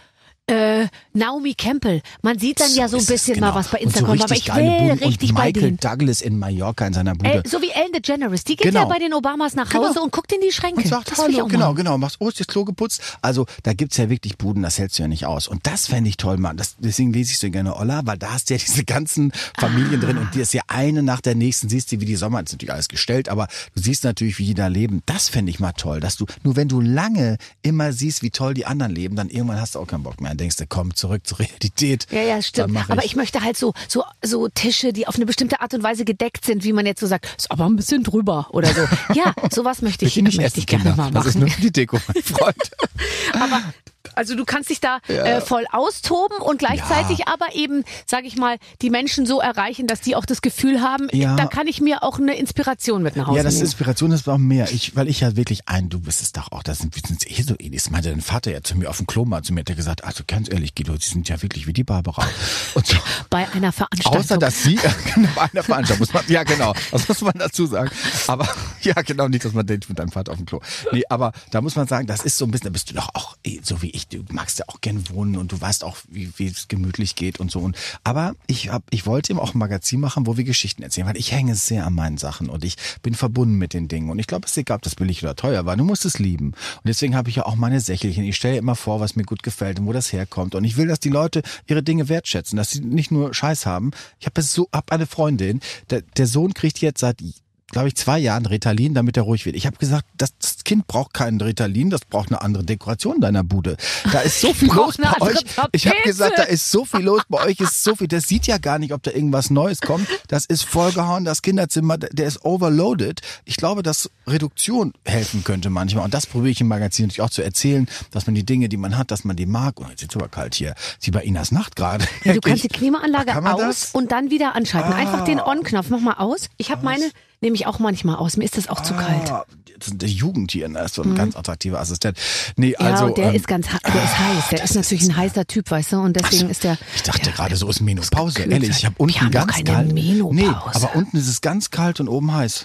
Äh, Naomi Campbell. Man sieht dann ja so ein ist es, bisschen genau. mal was bei Und so Instagram, aber richtig ich geile will Buden. richtig und bei Michael denen. Douglas in Mallorca in seiner Bude. Äh, so wie Ellen DeGeneres. Die geht Genau. ja bei den Obamas nach Hause Genau. und guckt in die Schränke. Und sagt, das will ich hallo, auch genau, machen. genau, machst, oh, ist das Klo geputzt? Also, da gibt's ja wirklich Buden, das hältst du ja nicht aus. Und das fände ich toll, Mann. Das, deswegen lese ich so gerne Olla, weil da hast du ja diese ganzen Familien Ah. drin und die ist ja eine nach der nächsten, siehst du, wie die Sommer, das ist natürlich alles gestellt, aber du siehst natürlich, wie die da leben. Das fände ich mal toll, dass du, nur wenn du lange immer siehst, wie toll die anderen leben, dann irgendwann hast du auch keinen Bock mehr. Dann denkst du, komm, zurück zur Realität. Ja, ja, Dann stimmt. mach Aber ich möchte halt so, so, so Tische, die auf eine bestimmte Art und Weise gedeckt sind, wie man jetzt so sagt, ist aber ein bisschen drüber oder so. Ja, sowas möchte ich, Bitte nicht möchte essen, ich gerne Kinder. mal Das ist machen. nur für die Deko, mein Freund. Aber also du kannst dich da Ja. äh, voll austoben und gleichzeitig Ja. aber eben, sage ich mal, die Menschen so erreichen, dass die auch das Gefühl haben, Ja. da kann ich mir auch eine Inspiration mit nach Hause Ja, das nehmen. Inspiration ist auch mehr. Ich, weil ich ja wirklich ein, du bist es doch auch, das sind, wir sind eh so ähnlich. Das meinte dein Vater ja zu mir auf dem Klo mal zu mir, hat er gesagt, also ganz ehrlich, Guido, sie sind ja wirklich wie die Barbara. Und so. Bei einer Veranstaltung. Außer, dass sie, genau, bei einer Veranstaltung muss man, ja genau, das muss man dazu sagen. Aber, ja genau, nicht, dass man denkt mit deinem Vater auf dem Klo. Nee, aber da muss man sagen, das ist so ein bisschen, da bist du doch auch, eh, so wie ich, du magst ja auch gern wohnen und du weißt auch, wie, wie es gemütlich geht und so. Und, aber ich hab, ich wollte eben auch ein Magazin machen, wo wir Geschichten erzählen, weil ich hänge sehr an meinen Sachen und ich bin verbunden mit den Dingen. Und ich glaube, es ist egal, ob das billig oder teuer war, du musst es lieben. Und deswegen habe ich ja auch meine Sächelchen. Ich stelle immer vor, was mir gut gefällt und wo das herkommt. Und ich will, dass die Leute ihre Dinge wertschätzen, dass sie nicht nur Scheiß haben. Ich habe so, hab eine Freundin, der, der Sohn kriegt jetzt seit, glaube ich, zwei Jahren Ritalin, damit er ruhig wird. Ich habe gesagt, das, das Kind braucht keinen Ritalin, das braucht eine andere Dekoration deiner Bude. Da ist so viel los Braucht eine bei andere euch. Ich habe Tapete. gesagt, da ist so viel los, bei euch ist so viel. Das sieht ja gar nicht, ob da irgendwas Neues kommt. Das ist vollgehauen, das Kinderzimmer, der ist overloaded. Ich glaube, dass Reduktion helfen könnte manchmal. Und das probiere ich im Magazin natürlich auch zu erzählen, dass man die Dinge, die man hat, dass man die mag. Und jetzt ist es aber kalt hier. Sie bei Inas Nacht gerade. Ja, du kannst die Klimaanlage Kann man aus das? und dann wieder anschalten. Ah. Einfach den On-Knopf, mach mal aus. Ich habe meine, nehme ich auch manchmal aus. Mir ist das auch zu kalt. Ah, das ist der Jugend hier, ne? Das ist so ein ganz attraktiver Assistent. Nee, Ja, also. und der ähm, ist ganz, ha- der ist heiß. Der das ist natürlich ein heißer Typ, weißt du, und deswegen ist der. Ich dachte der, gerade, so ist Menopause. gekühlt Ehrlich, ich habe unten Wir haben doch ganz keine kalt. Menopause. Nee, aber unten ist es ganz kalt und oben heiß.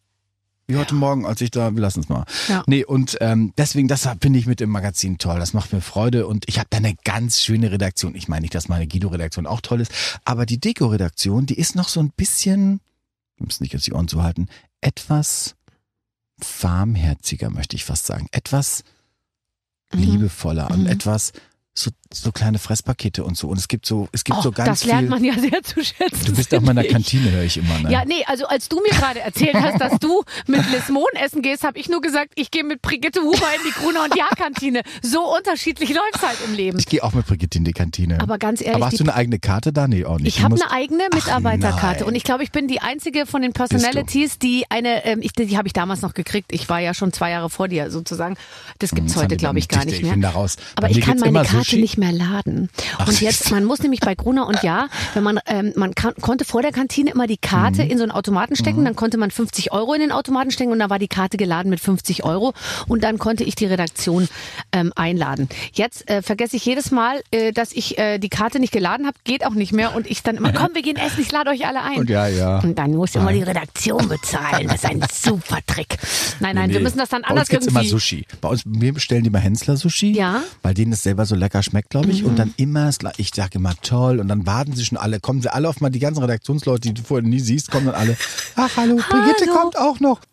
Wie heute Morgen, als ich da, wir lassen es mal. Ja. Nee, und ähm, deswegen, das finde ich mit dem Magazin toll. Das macht mir Freude und ich habe da eine ganz schöne Redaktion. Ich meine nicht, dass meine Guido-Redaktion auch toll ist, aber die Deko-Redaktion, die ist noch so ein bisschen, wir müssen nicht jetzt die Ohren zuhalten, etwas warmherziger, möchte ich fast sagen. Etwas liebevoller und Mhm. etwas so, so kleine Fresspakete und so. Und es gibt so, es gibt oh, so ganz das lernt viel. man ja sehr zu schätzen. Du bist auch mal in der finde ich. Kantine, höre ich immer. Ne? Ja, nee, also als du mir gerade erzählt hast, dass du mit Liz Mohn essen gehst, habe ich nur gesagt, ich gehe mit Brigitte Huber in die Gruner und Jahr-Kantine. So unterschiedlich läuft's halt im Leben. Ich gehe auch mit Brigitte in die Kantine. Aber ganz ehrlich, Aber hast die- du eine eigene Karte da? Nee, auch nicht. Ich Du habe musst- eine eigene Mitarbeiterkarte nein. und ich glaube, ich bin die einzige von den Personalities, die eine, ähm, ich, die habe ich damals noch gekriegt. Ich war ja schon zwei Jahre vor dir sozusagen. Das gibt's Das haben heute, wir glaube dann ich, gar dicht, nicht ich mehr. bin da raus. Aber Bei ich mir kann gibt's meine immer Karte Sushi. nicht mehr laden. Ach, Und jetzt, siehst man muss nämlich bei Gruner und Ja, wenn man, ähm, man kann, konnte vor der Kantine immer die Karte Mhm. in so einen Automaten stecken, dann konnte man fünfzig Euro in den Automaten stecken und da war die Karte geladen mit fünfzig Euro und dann konnte ich die Redaktion ähm, einladen. Jetzt äh, vergesse ich jedes Mal, äh, dass ich äh, die Karte nicht geladen habe, geht auch nicht mehr und ich dann immer, komm, wir gehen essen, ich lade euch alle ein. Und ja, ja. Und dann muss immer die Redaktion bezahlen. Das ist ein super Trick. Nein, nein, wir müssen das dann Bei anders uns gibt's irgendwie. immer Sushi. Bei uns, wir bestellen immer Hensler Sushi, Ja. weil denen es selber so lecker schmeckt, glaube ich. Mhm. Und dann immer, das Gleiche. Ich sage immer toll. Und dann warten sie schon alle, kommen sie alle auf mal, die ganzen Redaktionsleute, die du vorher nie siehst, kommen dann alle. Ach, hallo, Brigitte Hallo. kommt auch noch.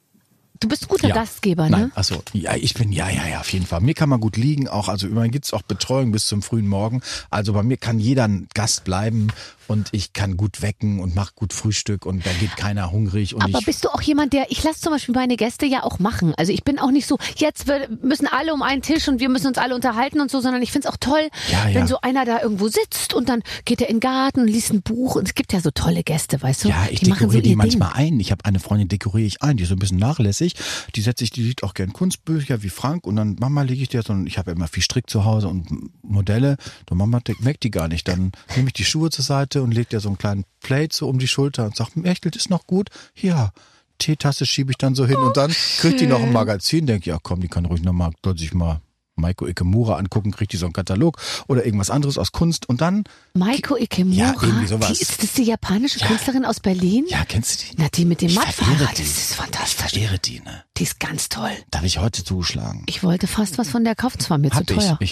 Du bist ein guter Ja. Gastgeber, Nein, ne? achso, ja, ich bin, ja, ja, ja, auf jeden Fall. Mir kann man gut liegen, auch, also immerhin gibt's auch Betreuung bis zum frühen Morgen. Also bei mir kann jeder ein Gast bleiben und ich kann gut wecken und mache gut Frühstück und da geht keiner hungrig. Und Aber ich, bist du auch jemand, der, ich lasse zum Beispiel meine Gäste ja auch machen. Also ich bin auch nicht so, jetzt wir- müssen alle um einen Tisch und wir müssen uns alle unterhalten und so, sondern ich find's auch toll, Ja, ja. wenn so einer da irgendwo sitzt und dann geht er in den Garten und liest ein Buch. Und es gibt ja so tolle Gäste, weißt du? ja, ich die machen so dekoriere die ihr manchmal Ding. ein. Ich habe eine Freundin, dekoriere ich ein, die ist so ein bisschen nachlässig. Die setze ich, die sieht auch gern Kunstbücher wie Frank und dann Mama lege ich dir so, und ich habe ja immer viel Strick zu Hause und Modelle. Und Mama merkt die gar nicht. Dann nehme ich die Schuhe zur Seite und lege dir so einen kleinen Plate so um die Schulter und sage, Echtelt ist noch gut? Ja. Teetasse schiebe ich dann so hin und dann kriegt die noch ein Magazin, denke ja komm, die kann ruhig nochmal, soll sich mal Maiko Ikemura angucken, kriegt die so einen Katalog oder irgendwas anderes aus Kunst und dann, Maiko Ikemura, Ja, irgendwie sowas. die ist das die japanische Ja. Künstlerin aus Berlin? ja, kennst du die? Na, die mit dem Ich Mattfahrrad, verehre das die. ist Ich fantastisch. verehre die, ne? Die ist ganz toll. Da habe ich heute zugeschlagen. Ich wollte fast was von der kaufen, zwar mir Hab zu teuer. ich, ich hab. Aber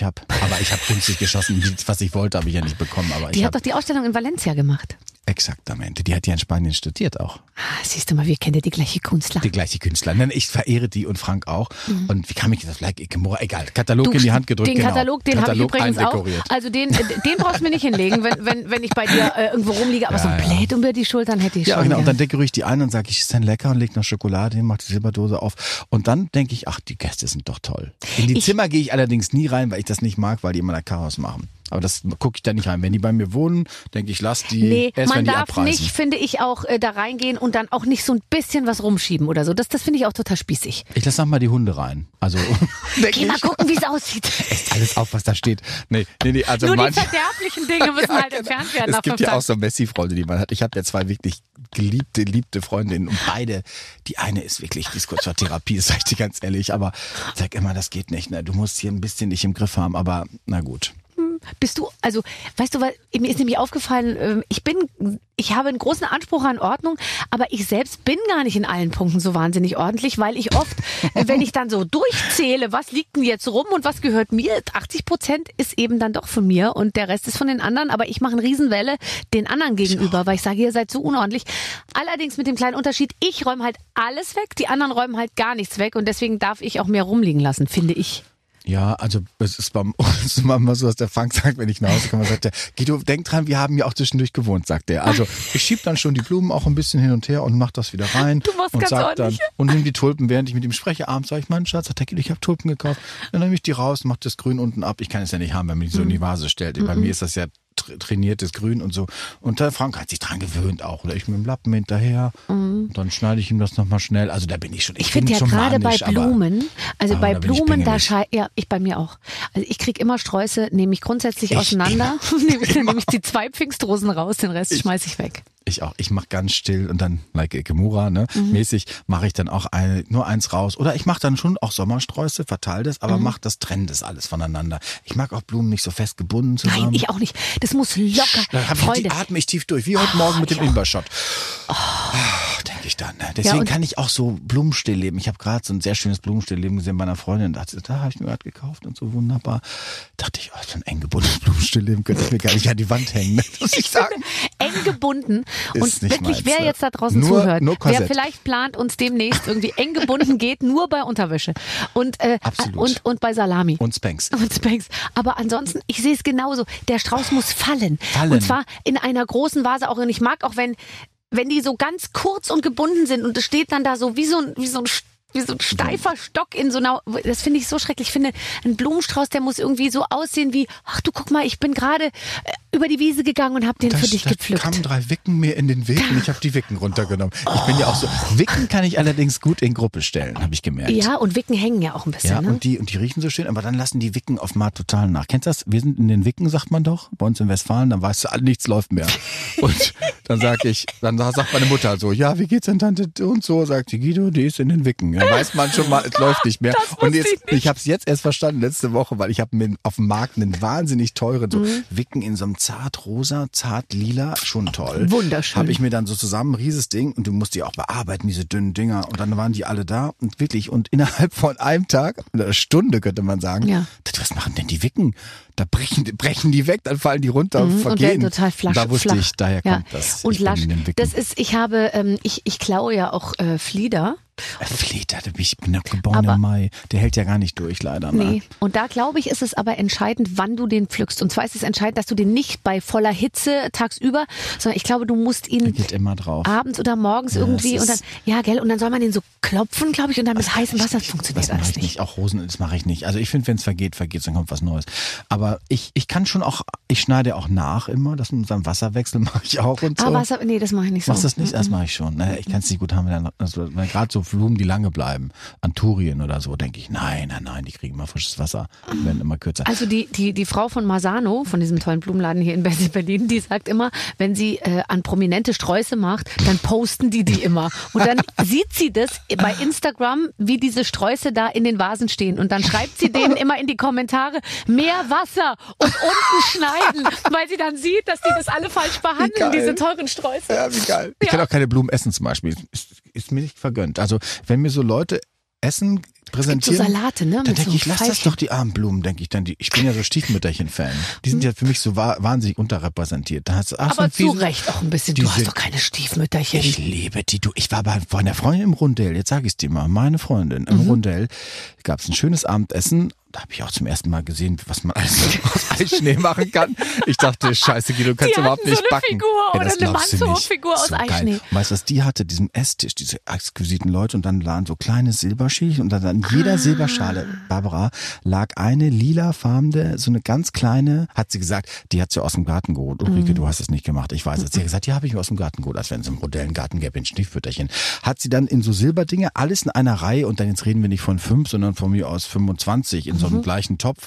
aber ich habe günstig geschossen. Was ich wollte, habe ich ja nicht bekommen. Aber Die ich hat doch die Ausstellung in Valencia gemacht. Exaktamente. Die hat ja in Spanien studiert auch. Ah, siehst du mal, wir kennen ja die gleiche Künstler. Die gleiche Künstler. Nein, ich verehre die und Frank auch. Mhm. Und wie kam ich das? Like Ikemura? Egal. Katalog du, in die Hand gedrückt. Den genau. Katalog, den habe ich übrigens auch. Eindekoriert. Also den, den brauchst du mir nicht hinlegen, wenn, wenn, wenn ich bei dir äh, irgendwo rumliege. Aber Ja, so ein ja. Blät über die Schultern hätte ich Ja, schon. genau. Und gern. dann dekoriere ich die ein und sage, ich ist denn lecker und leg noch Schokolade hin, mach die Silberdose auf. Und dann denke ich, ach, die Gäste sind doch toll. In die Ich- Zimmer gehe ich allerdings nie rein, weil ich das nicht mag, weil die immer da Chaos machen. Aber das gucke ich da nicht rein. Wenn die bei mir wohnen, denke ich, lass die Nee, erst, wenn man die darf abreisen. nicht, finde ich, auch äh, da reingehen und dann auch nicht so ein bisschen was rumschieben oder so. Das, das finde ich auch total spießig. Ich lasse mal die Hunde rein. Also, denk Geh mal ich, gucken, wie es aussieht. esst alles auf, was da steht. Nee, nee, nee, also Nur die manche, verderblichen Dinge müssen halt entfernt werden. es nach gibt fünf ja auch Tagen. so Messi-Freunde, die man hat. Ich habe ja zwei wirklich geliebte, liebte Freundinnen und beide, die eine ist wirklich, die ist kurz vor Therapie, das sag ich dir ganz ehrlich, aber ich sag immer, das geht nicht, ne? Du musst hier ein bisschen dich im Griff haben, aber na gut. Bist du, also, weißt du, weil mir ist nämlich aufgefallen, ähm, ich bin, ich habe einen großen Anspruch an Ordnung, aber ich selbst bin gar nicht in allen Punkten so wahnsinnig ordentlich, weil ich oft, äh, wenn ich dann so durchzähle, was liegt denn jetzt rum und was gehört mir, achtzig Prozent ist eben dann doch von mir und der Rest ist von den anderen, aber ich mache eine Riesenwelle den anderen gegenüber, weil ich sage, ihr seid so unordentlich. Allerdings mit dem kleinen Unterschied, ich räume halt alles weg, die anderen räumen halt gar nichts weg und deswegen darf ich auch mehr rumliegen lassen, finde ich. Ja, also es ist beim es ist manchmal so, dass der Frank sagt, wenn ich nach Hause komme, sagt er, Guido, denk dran, wir haben ja auch zwischendurch gewohnt, sagt er. Also ich schieb dann schon die Blumen auch ein bisschen hin und her und mach das wieder rein. Du machst und ganz sag dann ordentlich. und nimm die Tulpen, während ich mit ihm spreche. Abends sage ich, mein Schatz, sagt der Guido, ich habe Tulpen gekauft. Dann nehme ich die raus, mach das Grün unten ab. Ich kann es ja nicht haben, wenn man die so in die Vase stellt. Bei mir ist das ja tra- trainiertes Grün und so. Und der Frank hat sich dran gewöhnt auch. Oder ich mit dem Lappen hinterher. Und dann schneide ich ihm das nochmal schnell. Also da bin ich schon. Ich, Ich finde bin ja schon gerade bei manisch, aber- Blumen, also aber bei da bin ich Blumen, da pingelig. schei ja, ich bei mir auch. Also ich krieg immer Sträuße, nehme ich grundsätzlich Ich auseinander, nehme ich, dann nehme ich die zwei Pfingstrosen raus, den Rest schmeiß ich weg. Ich auch. Ich mache ganz still und dann, like Ikemura, ne, Mhm. mäßig, mache ich dann auch eine, nur eins raus. Oder ich mache dann schon auch Sommersträuße, verteile das, aber Mhm. mach das, trenn das alles voneinander. Ich mag auch Blumen nicht so fest gebunden zusammen. Nein, ich auch nicht. Das muss locker. Da hab ich, Freunde, die atme ich tief durch, wie heute Morgen mit dem ich auch. Imbershot. Oh. Denke ich dann. Ne? Deswegen und- kann ich auch so Blumenstillleben. Ich habe gerade so ein sehr schönes Blumenstillleben gesehen bei einer Freundin. Da, da habe ich mir gerade gekauft und so wunderbar. Dachte ich, oh, so ein eng gebundenes Blumenstillleben könnte ich mir gar nicht an die Wand hängen. Ne? Muss ich sagen. eng gebunden Ist und nicht wirklich, meins, wer ne? jetzt da draußen Nur- zuhört, nur wer Korsett. vielleicht plant, uns demnächst irgendwie eng gebunden geht, nur bei Unterwäsche und, äh, Absolut. und, und bei Salami. Und Spanks. Und Spanks. Aber ansonsten, ich sehe es genauso. Der Strauß muss fallen. Fallen. Und zwar in einer großen Vase auch. Und ich mag auch, wenn, wenn die so ganz kurz und gebunden sind und es steht dann da so wie so ein, wie so ein wie so ein steifer Stock in so einer, das finde ich so schrecklich. Ich finde, ein Blumenstrauß, der muss irgendwie so aussehen wie, ach du guck mal, ich bin gerade äh, über die Wiese gegangen und habe den Da, für dich da gepflückt. kamen drei Wicken mir in den Weg und ich habe die Wicken runtergenommen. Ich bin ja auch so. Wicken kann ich allerdings gut in Gruppe stellen, habe ich gemerkt. Ja, und Wicken hängen ja auch ein bisschen. Ja, ne? und die, und die riechen so schön, aber dann lassen die Wicken auf mal total nach. Kennst du das? Wir sind in den Wicken, sagt man doch, bei uns in Westfalen, dann weißt du, nichts läuft mehr. Und dann sag ich, dann sagt meine Mutter so, ja, wie geht's denn Tante und so, sagt die Guido, die ist in den Wicken. Dann weiß man schon mal, es läuft nicht mehr. Das Und wusste jetzt, ich nicht. ich habe es jetzt erst verstanden, letzte Woche, weil ich habe mir auf dem Markt einen wahnsinnig teuren, so Mhm. Wicken in so einem zart rosa, zart lila, schon toll. Wunderschön. Habe ich mir dann so zusammen, ein rieses Ding, und du musst die auch bearbeiten, diese dünnen Dinger. Und dann waren die alle da und wirklich, und innerhalb von einem Tag, einer Stunde könnte man sagen, Ja. was machen denn die Wicken? Da brechen, brechen die weg, dann fallen die runter, Mhm, und vergehen. werden total flach, Da wusste flach. ich, daher Ja. kommt das. Und Ich bin lasch. in den Wicken. Das ist, ich habe, ähm, ich, ich klaue ja auch äh, Flieder. Flieder, ich bin ja geboren Aber- im Mai. Der hält ja gar nicht durch, leider. Ne? Nee. Und da glaube ich, ist es aber entscheidend, wann du den pflückst. Und zwar ist es entscheidend, dass du den nicht bei voller Hitze tagsüber, sondern ich glaube, du musst Der ihn geht immer drauf. abends oder morgens Ja, irgendwie es und dann, ist- ja, gell, und dann soll man den so klopfen, glaube ich, und dann mit heißem Wasser. Das funktioniert Das mache alles ich nicht. nicht. Auch Rosen, das mache ich nicht. Also ich finde, wenn es vergeht, vergeht dann kommt was Neues. Aber ich, ich kann schon auch, ich schneide auch nach immer, das mit seinem Wasserwechsel mache ich auch und so. Ah, Wasser, nee, das mache ich nicht so. Machst du das nicht? Das mache ich schon. Naja, ich kann es nicht gut haben, wenn, dann- also, wenn gerade so Blumen, die lange bleiben, Anturien oder so, denke ich, nein, nein, nein, die kriegen immer frisches Wasser, die werden immer kürzer. Also die, die, die Frau von Masano, von diesem tollen Blumenladen hier in Berlin, die sagt immer, wenn sie äh, an prominente Sträuße macht, dann posten die die immer. Und dann sieht sie das bei Instagram, wie diese Sträuße da in den Vasen stehen. Und dann schreibt sie denen immer in die Kommentare, mehr Wasser und unten schneiden, weil sie dann sieht, dass die das alle falsch behandeln, geil. diese teuren Sträuße. Ja, wie geil. Ich Ja. kann auch keine Blumen essen zum Beispiel. Ist, ist mir nicht vergönnt. Also wenn mir so Leute Essen präsentieren. So Salate, ne? Dann Mit denke so ich, lass das Veilchen. doch die armen Blumen, denke ich dann. Die, ich bin ja so Stiefmütterchen-Fan. Die sind ja für mich so wa- wahnsinnig unterrepräsentiert. Da hast du, ach, so Aber ein zu Fiesen- Recht auch ein bisschen. die Du hast sind- doch keine Stiefmütterchen. Ich liebe die. Du, ich war bei meiner Freundin im Rundell. Jetzt sage ich es dir mal. Meine Freundin im Mhm. Rundell. Gab es ein schönes Abendessen. Da habe ich auch zum ersten Mal gesehen, was man alles aus Eischnee machen kann. Ich dachte, scheiße, Guido, du kannst Die überhaupt hatten nicht so eine backen. Figur Ey, oder das eine glaubst du nicht. Manzo-Figur aus So Eischnee. geil. Weißt du, was die hatte? Diesen Esstisch, diese exquisiten Leute und dann lagen so kleine Silberschälchen und dann an jeder Ah. Silberschale, Barbara, lag eine lilafarbene, so eine ganz kleine, hat sie gesagt, die hat sie aus dem Garten geholt. Ulrike, Mhm. du hast es nicht gemacht, ich weiß es. Sie hat gesagt, die habe ich mir aus dem Garten geholt, als wenn es im Rundell einen Garten gäbe, ein Stiefmütterchen. Hat sie dann in so Silberdinge, alles in einer Reihe und dann jetzt reden wir nicht von fünf, sondern von mir aus fünfundzwanzig in so einem gleichen Topf.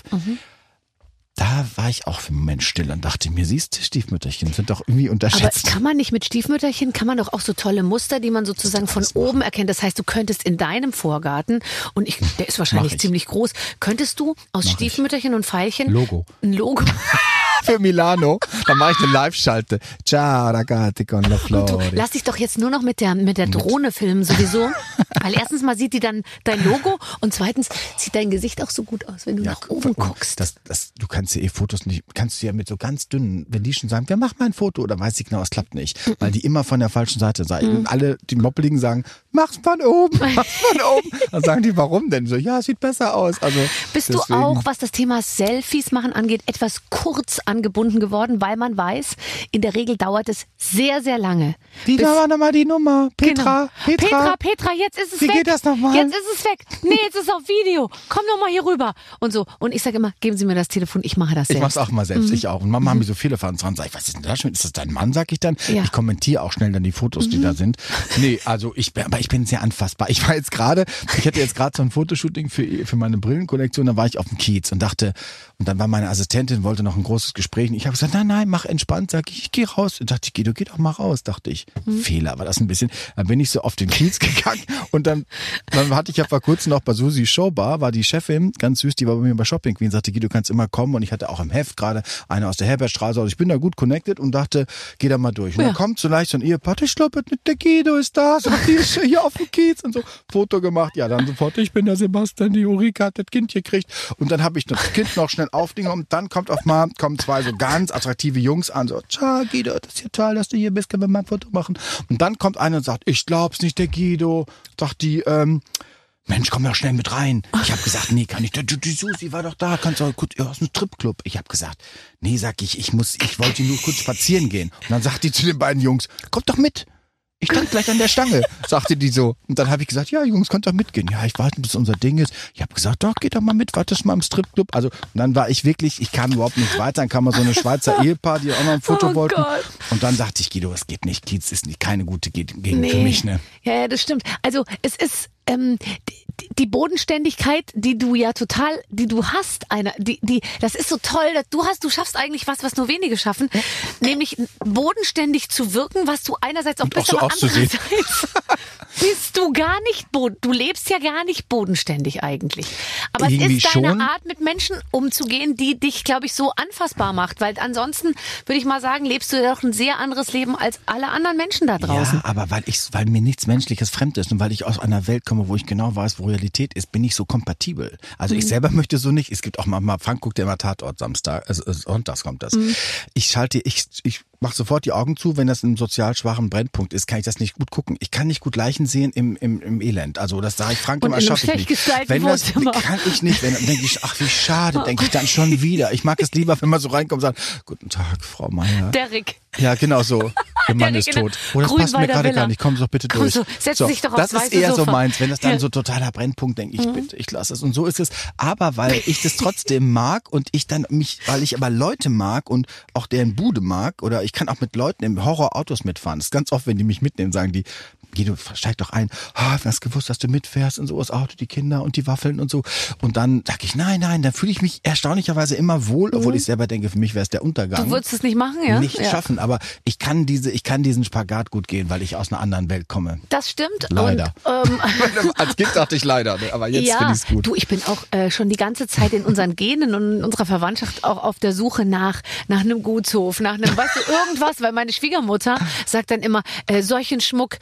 Da war ich auch für einen Moment still und dachte mir, siehst du, Stiefmütterchen sind doch irgendwie Aber unterschätzt. kann man nicht mit Stiefmütterchen, kann man doch auch so tolle Muster, die man sozusagen von oben erkennt. Das heißt, du könntest in deinem Vorgarten, und ich, der ist Mach wahrscheinlich ich. ziemlich groß, könntest du aus Mach ich. Stiefmütterchen und Veilchen Logo. ein Logo. Für Milano. Dann mache ich eine Live-Schalte. Ciao, ragazzi con la Du, flore. lass dich doch jetzt nur noch mit der, mit der Drohne filmen sowieso. Weil erstens mal sieht die dann dein Logo und zweitens sieht dein Gesicht auch so gut aus, wenn du nach oben und guckst. Das, das, du kannst ja eh Fotos nicht, kannst du ja mit so ganz dünnen, wenn die schon sagen, wer macht mal ein Foto, oder weiß ich genau, es klappt nicht. Weil die immer von der falschen Seite sagen. Und alle, die Moppeligen sagen, mach's von oben, mach's von oben. Dann sagen die, warum denn? So, ja, sieht besser aus. Also, Bist deswegen, du auch, was das Thema Selfies machen angeht, etwas kurz angebunden geworden, weil man weiß, in der Regel dauert es sehr, sehr lange. Wie bis- war nochmal die Nummer? Petra, Genau. Petra. Petra, Petra, jetzt ist es Wie weg. geht das nochmal? Jetzt ist es weg. Nee, jetzt ist es auf Video. Komm doch mal hier rüber. Und so. Und ich sage immer, geben Sie mir das Telefon, ich mache das Ich selbst. mach's auch mal selbst, ich auch. Und Mama haben mir so viele Fans dran. Sag ich, was ist denn das schon? Ist das dein Mann, sag ich dann? Ja. Ich kommentiere auch schnell dann die Fotos, die da sind. Nee, also ich bin, aber ich bin sehr anfassbar. Ich war jetzt gerade, ich hatte jetzt gerade so ein Fotoshooting für, für meine Brillenkollektion, da war ich auf dem Kiez und dachte, und dann war meine Assistentin, wollte noch ein großes Gespräch. Und ich habe gesagt, nein, nein, mach entspannt, sag ich, ich gehe raus. Und dachte ich, geh, du geh doch mal raus, dachte ich. Fehler war das ein bisschen. Dann bin ich so auf den Kiez gegangen und dann, dann hatte ich ja vor kurzem noch bei Susi Showbar, war die Chefin, ganz süß, die war bei mir bei Shopping Queen, sagte, Guido, du kannst immer kommen, und ich hatte auch im Heft gerade eine aus der Herbertstraße, also ich bin da gut connected und dachte, geh da mal durch. Und Ja. dann kommt so leicht so ein Ehepaar, ich glaube, der Guido ist da, so, die ist hier auf dem Kiez und so, Foto gemacht, ja, dann sofort, ich bin der Sebastian, die Ulrike hat das Kind gekriegt, und dann habe ich das Kind noch schnell aufdingen und dann kommt auf mal, kommen zwei so ganz attraktive Jungs an, so, ciao Guido, das ist ja toll, dass du hier bist, können wir mal ein Foto machen. Und dann kommt einer und sagt, ich glaub's nicht, der Guido, sagt die, ähm, Mensch, komm doch schnell mit rein. Ich habe gesagt, nee, kann ich. Die, die Susi war doch da, kannst du kurz aus dem Stripclub. Ich habe gesagt, nee, sag ich, ich muss, ich wollte nur kurz spazieren gehen. Und dann sagt die zu den beiden Jungs, kommt doch mit. Ich stand gleich an der Stange, sagte die so. Und dann habe ich gesagt, ja, Jungs, könnt doch mitgehen. Ja, ich warte, bis unser Ding ist. Ich habe gesagt, doch, geht doch mal mit, wartest mal im Stripclub. Also, und dann war ich wirklich, ich kam überhaupt nicht weiter. Dann kam mal so eine Schweizer Ehepaar, die auch noch ein Foto Oh wollten. Gott. Und dann dachte ich, Guido, es geht nicht. Kiez ist nicht, keine gute Gegend Nee. für mich, ne? Ja, ja, das stimmt. Also es ist ähm, die, die Bodenständigkeit, die du ja total, die du hast, einer, die, die, das ist so toll. Dass du hast, du schaffst eigentlich was, was nur wenige schaffen, nämlich bodenständig zu wirken, was du einerseits auch Und bist, auch so aber auszusehen. andererseits bist du gar nicht boden. Du lebst ja gar nicht bodenständig eigentlich. Aber Irgendwie es ist deine schon. Art, mit Menschen umzugehen, die dich, glaube ich, so anfassbar macht. Weil ansonsten würde ich mal sagen, lebst du ja doch ein sehr anderes Leben als alle anderen Menschen da draußen. Ja, aber weil ich, weil mir nichts Menschliches fremd ist und weil ich aus einer Welt komme, wo ich genau weiß, wo Realität ist, bin ich so kompatibel. Also Mhm. ich selber möchte so nicht. Es gibt auch mal, mal Frank guckt ja immer Tatort Samstag, also Sonntags kommt das. Mhm. Ich schalte, ich, ich mache sofort die Augen zu, wenn das ein sozial schwachen Brennpunkt ist, kann ich das nicht gut gucken. Ich kann nicht gut Leichen sehen im, im, im Elend. Also das sage ich Frank Und immer, in einem schaffe ich schlecht nicht. gestalteten Wenn das Wohnzimmer. kann ich nicht. Wenn, dann denke ich, ach wie schade, denke ich dann schon wieder. Ich mag es lieber, wenn man so reinkommt und sagt, guten Tag, Frau Meier. Derrick. Ja, genau so. Ihr Mann ist Derrick in tot. der Oh, das passt mir Grünwalder gerade Villa. gar nicht. Komm doch bitte Komm durch. so, setz dich doch das aufs ist weiße eher so Sofa. meins. Wenn das dann Ja. so totaler Brennpunkt, denke ich, bitte, ich lasse es. Und so ist es. Aber weil ich das trotzdem mag und ich dann mich, weil ich aber Leute mag und auch deren Bude mag, oder ich kann auch mit Leuten im Horrorautos mitfahren. Das ist ganz oft, wenn die mich mitnehmen, sagen die, Guido, steig doch ein. Ah, du hast gewusst, dass du mitfährst und so, das Auto, die Kinder und die Waffeln und so. Und dann sag ich, nein, nein, dann fühle ich mich erstaunlicherweise immer wohl, obwohl ich selber denke, für mich wäre es der Untergang. Du würdest es nicht machen, ja? Nicht ja. schaffen, aber ich kann diese, ich kann diesen Spagat gut gehen, weil ich aus einer anderen Welt komme. Das stimmt. Leider. Und, ähm, Als Kind dachte ich leider, ne? Aber jetzt ja, finde ich es gut. du, ich bin auch äh, schon die ganze Zeit in unseren Genen und in unserer Verwandtschaft auch auf der Suche nach nach einem Gutshof, nach einem, weißt du, irgendwas, weil meine Schwiegermutter sagt dann immer, äh, solchen Schmuck, den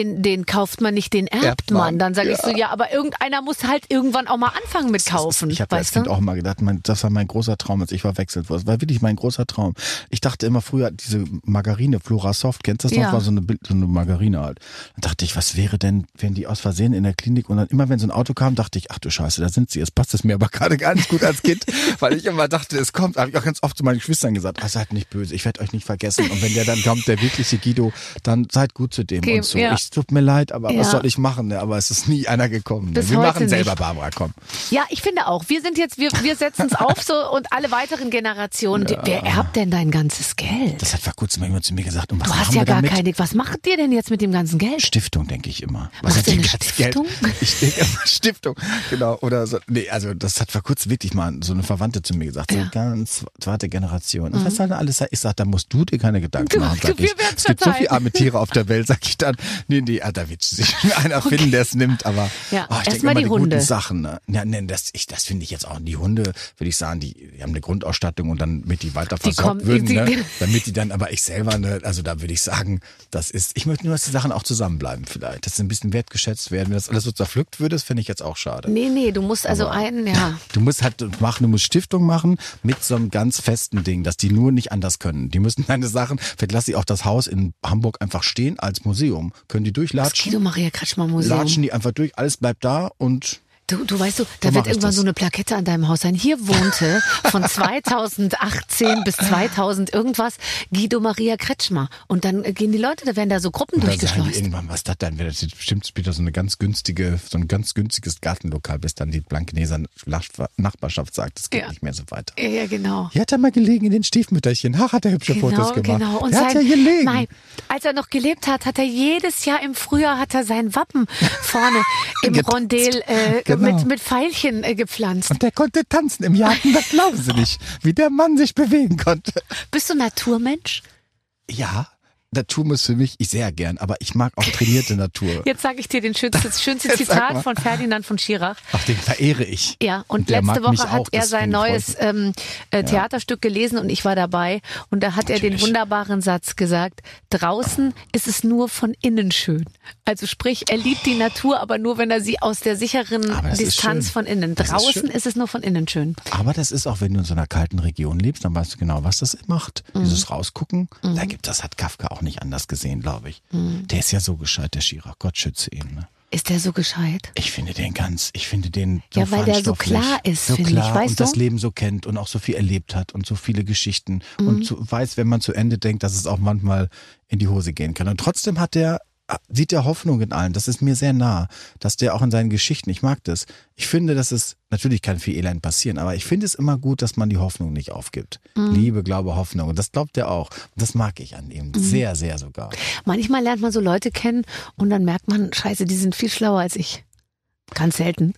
den, den kauft man nicht, den erbt, Erbt man. man. Dann sage Ja. ich so, ja, aber irgendeiner muss halt irgendwann auch mal anfangen mit kaufen. Ich habe als weißt Kind du? auch immer gedacht, mein, das war mein großer Traum, als ich verwechselt wurde. Das war wirklich mein großer Traum. Ich dachte immer früher, diese Margarine, Flora Soft, kennst du das noch? Ja. War so eine, Bild- so eine Margarine halt. Dann dachte ich, was wäre denn, wenn die aus Versehen in der Klinik und dann immer, wenn so ein Auto kam, dachte ich, ach du Scheiße, da sind sie. Jetzt passt es mir aber gerade gar nicht gut als Kind, weil ich immer dachte, es kommt. Habe ich auch ganz oft zu meinen Geschwistern gesagt, ah, seid nicht böse, ich werde euch nicht vergessen. Und wenn der dann kommt, der wirkliche Guido, dann seid gut zu dem Okay, und so. ja. Ich tut mir leid, aber Ja. was soll ich machen? Ne? Aber es ist nie einer gekommen. Ne? Bis Wir heute machen selber, nicht. Barbara, komm. Ja, ich finde auch. Wir sind jetzt, wir, wir setzen es auf so und alle weiteren Generationen. Die, wer erbt denn dein ganzes Geld? Das hat vor kurzem jemand zu mir gesagt. Und was Du hast machen ja wir gar damit? keine. Was macht ihr denn jetzt mit dem ganzen Geld? Stiftung, denke ich immer. Machst hat du die eine ganze Stiftung? Geld? Ich denke immer Stiftung, genau. Oder so. Nee, also das hat vor kurzem wirklich mal so eine Verwandte zu mir gesagt. So Ja. eine ganz zweite Generation. Und was soll denn alles sein? Ich sag, da musst du dir keine Gedanken Du- machen, du- sag wir ich. werden's Es gibt so verteilen. viele arme Tiere auf der Welt, sag ich dann. Nee, nee, ah, da wird sich einer finden, der es nimmt. Aber Ja, oh, ich erst denke mal immer die die Hunde. guten Sachen. Ne? Ja, nee, das, ich, das finde ich jetzt auch. Die Hunde, würde ich sagen, die, die haben eine Grundausstattung und dann mit die weiter Die versorgt kommen- würden. die- Ne? Damit die dann, aber ich selber, ne, also da würde ich sagen, das ist, ich möchte nur, dass die Sachen auch zusammenbleiben vielleicht. Dass sie ein bisschen wertgeschätzt werden. Wenn das alles so zerpflückt würde, das finde ich jetzt auch schade. Nee, nee, du musst also Aber- einen, ja. Du musst halt machen, du musst Stiftung machen mit so einem ganz festen Ding, dass die nur nicht anders können. Die müssen deine Sachen, vielleicht lass ich auch das Haus in Hamburg einfach stehen als Museum. Können die Das durchlatschen, Guido Maria Kretschmer Museum. latschen die einfach durch, alles bleibt da und Du, du weißt, du, da So wird mach ich irgendwann das. so eine Plakette an deinem Haus sein. Hier wohnte von zweitausendachtzehn bis zweitausend irgendwas Guido Maria Kretschmer. Und dann äh, gehen die Leute, da werden da so Gruppen da sagen die durchgeschleust. irgendwann, was ist das dann? Wäre das jetzt bestimmt später so eine ganz günstige, so ein ganz günstiges Gartenlokal, bis dann die Blankeneser Nachbarschaft sagt, es geht Ja. nicht mehr so weiter. Ja, ja, genau. Hier hat er mal gelegen in den Stiefmütterchen. Ach, hat er hübsche Genau, Fotos gemacht. genau. Und er hat ja sein, gelegen. nein, als er noch gelebt hat, hat er jedes Jahr im Frühjahr hat er sein Wappen vorne im Getanzt. Rondel äh, Genau. mit, mit Pfeilchen äh, gepflanzt. Und der konnte tanzen im Garten, das glauben Sie nicht, wie der Mann sich bewegen konnte. Bist du Naturmensch? Ja, Natur muss für mich, ich sehr gern, aber ich mag auch trainierte Natur. Jetzt sage ich dir den schönste, das schönste Jetzt sag Zitat mal. von Ferdinand von Schirach. Ach, den verehre ich. Ja, und, der letzte mag mich Woche hat auch, er das sein finde ich neues voll- ähm, äh, Theaterstück gelesen und ich war dabei. Und da hat er den Natürlich. wunderbaren Satz gesagt, draußen ist es nur von innen schön. Also sprich, er liebt die Natur, aber nur, wenn er sie aus der sicheren Aber das ist Distanz schön. von innen. Das ist Draußen schön. ist es nur von innen schön. Aber das ist auch, wenn du in so einer kalten Region lebst, dann weißt du genau, was das macht. Mhm. Dieses Rausgucken, da gibt das hat Kafka auch nicht anders gesehen, glaube ich. Mhm. Der ist ja so gescheit, der Schirach. Gott schütze ihn. Ne? Ist der so gescheit? Ich finde den ganz, ich finde den so Ja, weil der so feinstofflich, klar ist, so finde ich, klar weißt und das du? Leben so kennt und auch so viel erlebt hat und so viele Geschichten Mhm. und so weiß, wenn man zu Ende denkt, dass es auch manchmal in die Hose gehen kann. Und trotzdem hat der sieht der Hoffnung in allen. Das ist mir sehr nah, dass der auch in seinen Geschichten, ich mag das. Ich finde, dass es, natürlich kann viel Elend passieren, aber ich finde es immer gut, dass man die Hoffnung nicht aufgibt. Mhm. Liebe, Glaube, Hoffnung. Und das glaubt er auch. Und das mag ich an ihm. Mhm. Sehr, sehr sogar. Manchmal lernt man so Leute kennen und dann merkt man, scheiße, die sind viel schlauer als ich. Ganz selten.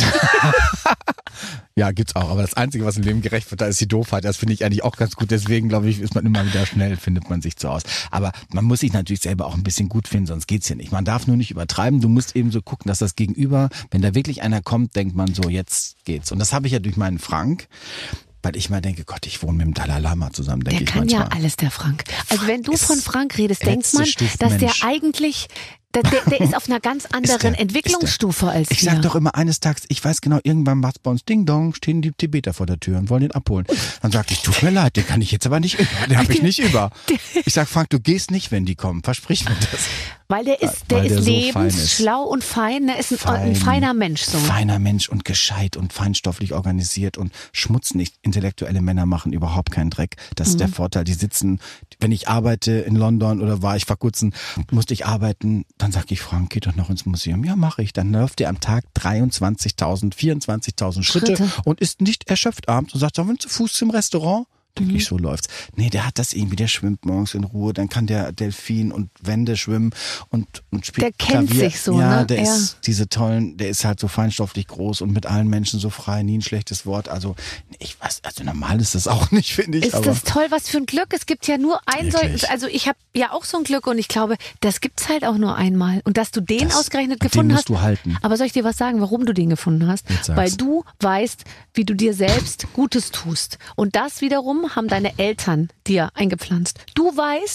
Ja, gibt's auch. Aber das Einzige, was im Leben gerecht wird, da ist die Doofheit. Das finde ich eigentlich auch ganz gut. Deswegen, glaube ich, ist man immer wieder schnell, findet man sich zu aus. Aber man muss sich natürlich selber auch ein bisschen gut finden, sonst geht's ja nicht. Man darf nur nicht übertreiben. Du musst eben so gucken, dass das Gegenüber, wenn da wirklich einer kommt, denkt man so, jetzt geht's. Und das habe ich ja durch meinen Frank. Weil ich mal denke, Gott, ich wohne mit dem Dalai Lama zusammen, denke Der ich kann manchmal. ja alles, der Frank. Also wenn du ist von Frank redest, denkt letzte man, Stufe dass Mensch. der eigentlich, der, der, der ist auf einer ganz anderen der- Entwicklungsstufe als Ich wir. sag doch immer eines Tages, ich weiß genau, irgendwann macht's bei uns Ding Dong, stehen die Tibeter vor der Tür und wollen den abholen. Dann sag ich, tut mir leid, den kann ich jetzt aber nicht über, den habe ich nicht über. Ich sag, Frank, du gehst nicht, wenn die kommen, versprich mir das. Weil der ist, der Weil der ist so fein ist. lebensschlau und fein, der ist ein, Fein. ein feiner Mensch so. Feiner Mensch und gescheit und feinstofflich organisiert und Schmutz nicht. Intellektuelle Männer machen überhaupt keinen Dreck. Das Mhm. ist der Vorteil. Die sitzen, wenn ich arbeite in London oder war ich vor kurzem, musste ich arbeiten, dann sag ich, Frank, geh doch noch ins Museum. Ja, mache ich. Dann läuft der am Tag dreiundzwanzigtausend, vierundzwanzigtausend Schritte, Schritte. und ist nicht erschöpft abends und sagt, sollen wir zu Fuß zum Restaurant? Denke Mhm. ich, so läuft's. Nee, der hat das irgendwie, der schwimmt morgens in Ruhe, dann kann der Delfin und Wände schwimmen und, und spielt Der kennt Klavier. sich so, ja, ne? der Ja. ist diese tollen, der ist halt so feinstofflich groß und mit allen Menschen so frei, nie ein schlechtes Wort. Also ich weiß, also normal ist das auch nicht, finde ich. Ist aber das toll, was für ein Glück. Es gibt ja nur ein Wirklich? solches, also ich habe ja auch so ein Glück und ich glaube, das gibt's halt auch nur einmal. Und dass du den Das- ausgerechnet und den gefunden musst hast. du halten. Aber soll ich dir was sagen, warum du den gefunden hast? Jetzt sag's. Weil du weißt, wie du dir selbst Gutes tust. Und das wiederum haben deine Eltern dir eingepflanzt. Du weißt,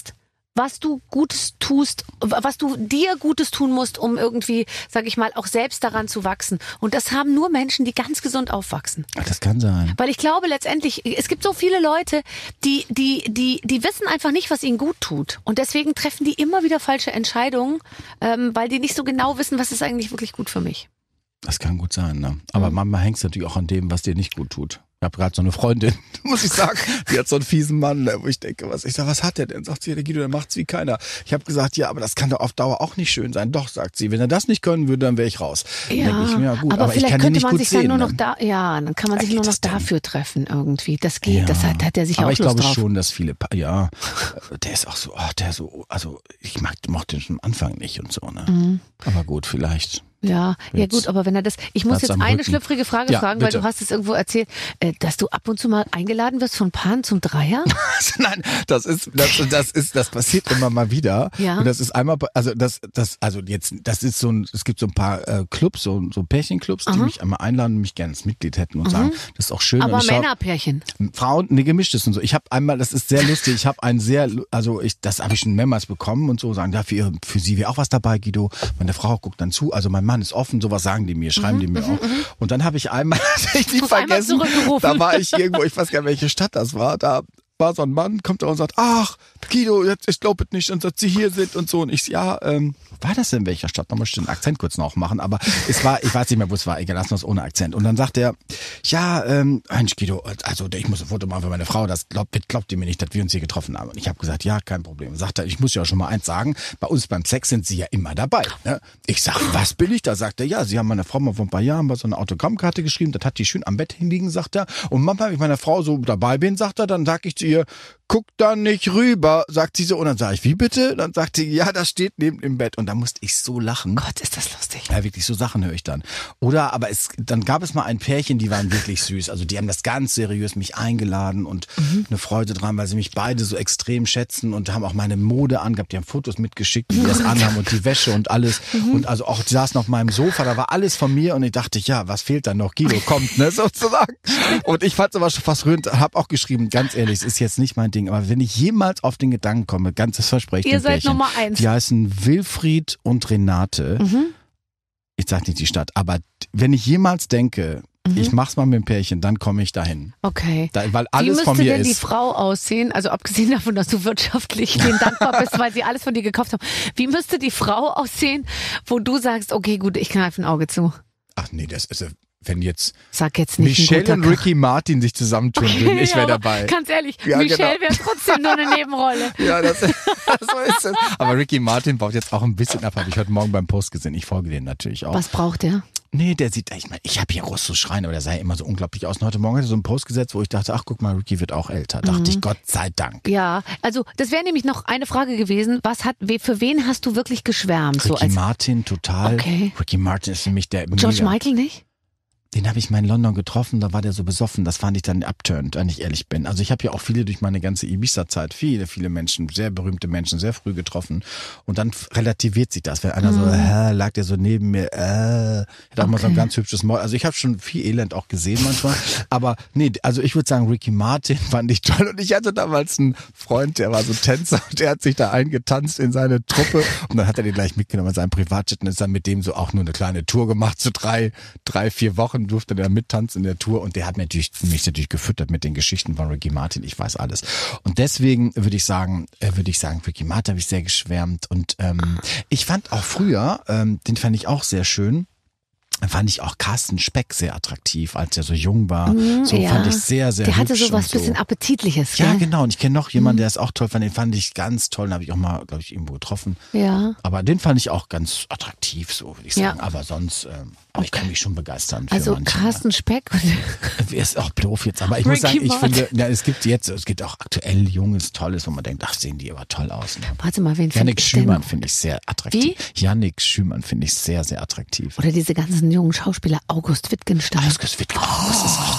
was du Gutes tust, was du dir Gutes tun musst, um irgendwie, sag ich mal, auch selbst daran zu wachsen. Und das haben nur Menschen, die ganz gesund aufwachsen. Ach, das kann sein. Weil ich glaube letztendlich, es gibt so viele Leute, die, die, die, die wissen einfach nicht, was ihnen gut tut. Und deswegen treffen die immer wieder falsche Entscheidungen, ähm, weil die nicht so genau wissen, was ist eigentlich wirklich gut für mich. Das kann gut sein, ne? Aber mhm. manchmal hängt es natürlich auch an dem, was dir nicht gut tut. Ich habe gerade so eine Freundin, muss ich sagen, die hat so einen fiesen Mann, wo ich denke, was ich sag, was hat der denn? Sagt sie, der Guido, der macht's wie keiner. Ich habe gesagt, ja, aber das kann doch auf Dauer auch nicht schön sein. Doch, sagt sie, wenn er das nicht können würde, dann wäre ich raus. Ja, denke ich mir, ja gut, aber, aber vielleicht ich kann könnte nicht man gut sich sehen, dann nur noch ne? da, ja, dann kann man sich Geht nur noch das denn? dafür treffen irgendwie. Das geht, Ja. das hat, hat er sich aber auch ich Lust glaube drauf. schon, dass viele, Pa- ja, der ist auch so, oh, der so, also ich mag, mochte den schon am Anfang nicht und so, ne? Mhm. Aber gut, vielleicht. Ja, ja Jetzt gut, aber wenn er das, ich muss Platz jetzt am eine Rücken. schlüpfrige Frage Ja, fragen, weil bitte. du hast es irgendwo erzählt, äh, dass du ab und zu mal eingeladen wirst von Paaren zum Dreier. Nein, das ist, das, das ist, das passiert immer mal wieder. Ja. Und das ist einmal, also das, das, also jetzt, das ist so ein, es gibt so ein paar äh, Clubs, so, so Pärchenclubs, die Aha. mich einmal einladen und mich gerne als Mitglied hätten und sagen, das ist auch schön. Aber und ich hab- Männerpärchen. Frauen, ne, gemischtes und so. Ich habe einmal, das ist sehr lustig, ich habe ein sehr, also ich, das habe ich schon mehrmals bekommen und so, sagen, da für, ihre, für sie wäre auch was dabei, Guido. Meine Frau guckt dann zu, also mein Mann ist offen, sowas sagen die mir, schreiben die mir auch. Und dann habe ich einmal, das hab ich nie Ruf einmal vergessen, zurückgerufen. da war ich irgendwo, ich weiß gar nicht, welche Stadt das war, da war so ein Mann, kommt da und sagt, ach, Guido, jetzt, ich glaube es nicht, und dass Sie hier sind und so. Und ich, ja, ähm, war das in welcher Stadt? Nochmal den Akzent kurz noch machen, aber es war, ich weiß nicht mehr, wo es war, egal, lassen wir es ohne Akzent. Und dann sagt er, ja, ähm, Mensch, Guido, also ich muss ein Foto machen für meine Frau, das glaubt, glaubt ihr mir nicht, dass wir uns hier getroffen haben. Und ich habe gesagt, ja, kein Problem. Sagt er, ich muss ja schon mal eins sagen, bei uns beim Sex sind Sie ja immer dabei. Ne? Ich sag, was bin ich da? Sagt er, ja, Sie haben meiner Frau mal vor ein paar Jahren mal so eine Autogrammkarte geschrieben, das hat die schön am Bett hinliegen, sagt er. Und manchmal, wenn ich meiner Frau so dabei bin, sagt er, dann sag ich zu ihr, guck da nicht rüber, sagt sie so. Und dann sage ich, wie bitte? Dann sagt sie, ja, das steht neben dem Bett. Und da musste ich so lachen. Gott, ist das lustig. Ja, wirklich, so Sachen höre ich dann. Oder, aber es, dann gab es mal ein Pärchen, die waren wirklich süß. Also die haben das ganz seriös mich eingeladen und Mhm. eine Freude dran, weil sie mich beide so extrem schätzen und haben auch meine Mode angehabt. Die haben Fotos mitgeschickt, wie die das anhaben und die Wäsche und alles. Mhm. Und also auch, die saßen auf meinem Sofa, da war alles von mir und ich dachte, ja, was fehlt dann noch? Guido kommt, ne, sozusagen. Und ich fand es aber schon fast rührend, habe auch geschrieben, ganz ehrlich, es ist jetzt nicht mein Ding, aber wenn ich jemals auf den Gedanken komme, ganzes Versprechen, Ihr seid Nummer eins. die heißen Wilfried und Renate. Mhm. Ich sag nicht die Stadt, aber wenn ich jemals denke, Mhm. ich mach's mal mit dem Pärchen, dann komme ich dahin. Okay. Da, weil Wie alles müsste von mir denn die ist. Frau aussehen, also abgesehen davon, dass du wirtschaftlich denen dankbar bist, weil sie alles von dir gekauft haben, wie müsste die Frau aussehen, wo du sagst, okay, gut, ich kneife ein Auge zu. Ach nee, das ist, wenn jetzt Sag jetzt nicht ein Michelle guter und Ricky Martin sich zusammentun würden, ich wäre aber dabei. Ganz ehrlich, Ja, Michelle genau. wäre trotzdem nur eine Nebenrolle. Ja, das, so ist es. Aber Ricky Martin baut jetzt auch ein bisschen ab, habe ich heute Morgen beim Post gesehen. Ich folge dem natürlich auch. Was braucht der? Nee, der sieht, ich meine, ich habe hier Russ zu schreien, aber der sah ja immer so unglaublich aus. Und heute Morgen hat er so einen Post gesetzt, wo ich dachte, ach guck mal, Ricky wird auch älter. Dachte Mhm. ich, Gott sei Dank. Ja, also das wäre nämlich noch eine Frage gewesen. Was hat, we- für wen hast du wirklich geschwärmt? So Ricky als Martin, total. Okay. Ricky Martin ist für mich der George mega. Michael nicht? Den habe ich mal in London getroffen, da war der so besoffen, das fand ich dann upturned, wenn ich ehrlich bin. Also ich habe ja auch viele durch meine ganze Ibiza-Zeit, viele, viele Menschen, sehr berühmte Menschen, sehr früh getroffen. Und dann relativiert sich das, wenn einer so, äh, lag der so neben mir, äh, hat auch mal so ein Okay. ganz hübsches Maul. Also ich habe schon viel Elend auch gesehen manchmal. Aber nee, also ich würde sagen, Ricky Martin fand ich toll. Und ich hatte damals einen Freund, der war so Tänzer und der hat sich da eingetanzt in seine Truppe. Und dann hat er den gleich mitgenommen in seinem Privatjet und ist dann mit dem so auch nur eine kleine Tour gemacht, so drei, drei, vier Wochen durfte der mittanzen in der Tour und der hat natürlich, mich natürlich gefüttert mit den Geschichten von Ricky Martin, ich weiß alles. Und deswegen würde ich sagen, äh, würde ich sagen, Ricky Martin habe ich sehr geschwärmt und ähm, ich fand auch früher, ähm, den fand ich auch sehr schön, fand ich auch Carsten Speck sehr attraktiv, als er so jung war. Mm, so ja. fand ich sehr, sehr Der hatte hübsch so was und so. bisschen Appetitliches, Ja, gell? genau. Und ich kenne noch jemanden, der ist auch toll fand. Den fand ich ganz toll. Den habe ich auch mal, glaube ich, irgendwo getroffen. Ja. Aber den fand ich auch ganz attraktiv, so würde ich Ja. sagen. Aber sonst, ähm, aber ich kann mich schon begeistern für Also manche. Carsten Speck und Ist auch doof jetzt, aber ich muss Ricky sagen, ich Martin. finde, ja, es gibt jetzt, es gibt auch aktuell Junges, Tolles, wo man denkt, ach, sehen die aber toll aus. Ne? warte mal, wen finde Jannik ich Schümann denn? finde ich sehr attraktiv. Jannik Schümann finde ich sehr, sehr attraktiv. Oder diese ganzen jungen Schauspieler, August Wittgenstein. Das wird, oh, das ist auch die Schwester.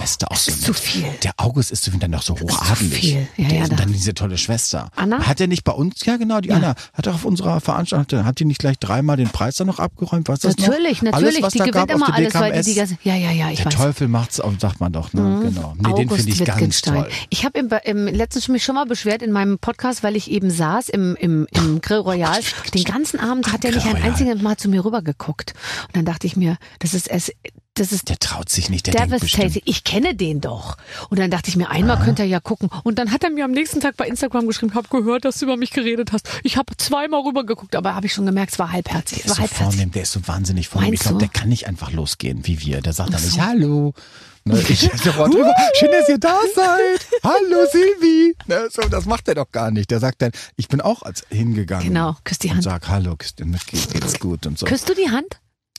Schwester auch so ist nett. zu viel. Der August ist dann noch so hochadelig. viel. Ja, der, ja, und da- dann diese tolle Schwester. Anna? Hat er nicht bei uns, ja genau, die Ja. Anna, hat er auf unserer Veranstaltung, hat die nicht gleich dreimal den Preis dann noch abgeräumt? Weißt du das Natürlich, noch? natürlich. Alles, was Die da gewinnt gab auf immer der alles, weil die die D K M S. ganze. Ja, ja, ja, ich Der weiß. Teufel macht's, auch, sagt man doch, ne? Mhm. Genau. Nee, den finde ich ganz Wittgenstein. toll. Ich habe im, im letztens mich schon mal beschwert in meinem Podcast, weil ich eben saß im, im, im Grill Royal. Den ganzen Abend hat er nicht ein Grill Royal. einziges Mal zu mir rübergeguckt. Und dann dachte ich mir, das ist es, das ist Der traut sich nicht, der denkt devastating. bestimmt. Ich kenne den doch. Und dann dachte ich mir, einmal könnte er ja gucken. Und dann hat er mir am nächsten Tag bei Instagram geschrieben, hab gehört, dass du über mich geredet hast. Ich habe zweimal rübergeguckt, aber habe ich schon gemerkt, es war halbherzig. Es Der war ist so halbherzig. vornehm, der ist so wahnsinnig vornehm. Ich Meinst glaube, du? der kann nicht einfach losgehen wie wir. Der sagt dann nicht, hallo. Ne, ich sofort drüber, schön, dass ihr da seid. Hallo Silvi. Ne, so, das macht er doch gar nicht. Der sagt dann, ich bin auch als hingegangen. Genau, küss die Und Hand. sag, hallo, küss dir mit, geht, geht's gut und so. Küsst du die Hand?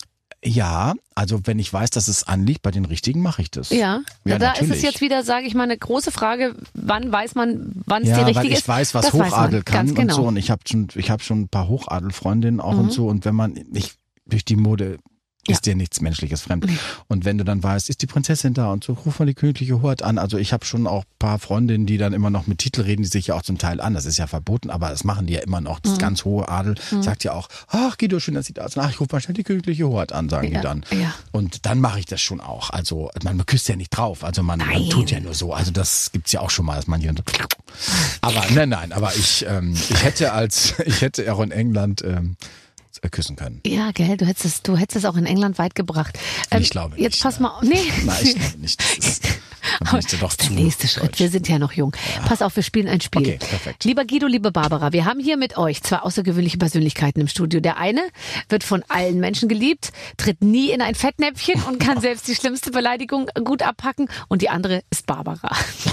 Ja, also wenn ich weiß, dass es anliegt, bei den Richtigen mache ich das. Ja. Ja, da ist natürlich. es jetzt wieder, sage ich mal, eine große Frage, wann weiß man, wann es Ja, die richtige weil ich ist? weiß, was Das weiß Hochadel man, kann ganz und genau. so. Und ich habe schon, ich habe schon ein paar Hochadelfreundinnen auch Mhm. und so. Und wenn man, ich, durch die Mode ist Ja. dir nichts Menschliches fremd. Nee. Und wenn du dann weißt, ist die Prinzessin da und so, ruf mal die königliche Hoheit an. Also ich habe schon auch ein paar Freundinnen, die dann immer noch mit Titel reden, die sich ja auch zum Teil an. Das ist ja verboten, aber das machen die ja immer noch. Das Mhm. ganz hohe Adel sagt ja auch, ach Guido, schön, dass Sie da sind. Ach, ich rufe mal schnell die königliche Hoheit an, sagen Ja, die dann. ja. Und dann mache ich das schon auch. Also man küsst ja nicht drauf. Also man, man Nein. tut ja nur so. Also das gibt's ja auch schon mal, dass manche dann so. Aber nein, nein, aber ich, ähm, ich hätte als, ich hätte auch in England ähm, küssen können. Ja, gell, du hättest es, du hättest es auch in England weit gebracht. Ähm, Ich glaube Jetzt nicht, pass ne? mal, nee. Nein, ich glaube nicht. Das ist, dann bin ich dir doch Der zu nächste Schritt. deutsch. Wir sind ja noch jung. Pass auf, wir spielen ein Spiel. Okay, perfekt. Lieber Guido, liebe Barbara, wir haben hier mit euch zwei außergewöhnliche Persönlichkeiten im Studio. Der eine wird von allen Menschen geliebt, tritt nie in ein Fettnäpfchen und kann selbst die schlimmste Beleidigung gut abpacken. Und die andere ist Barbara.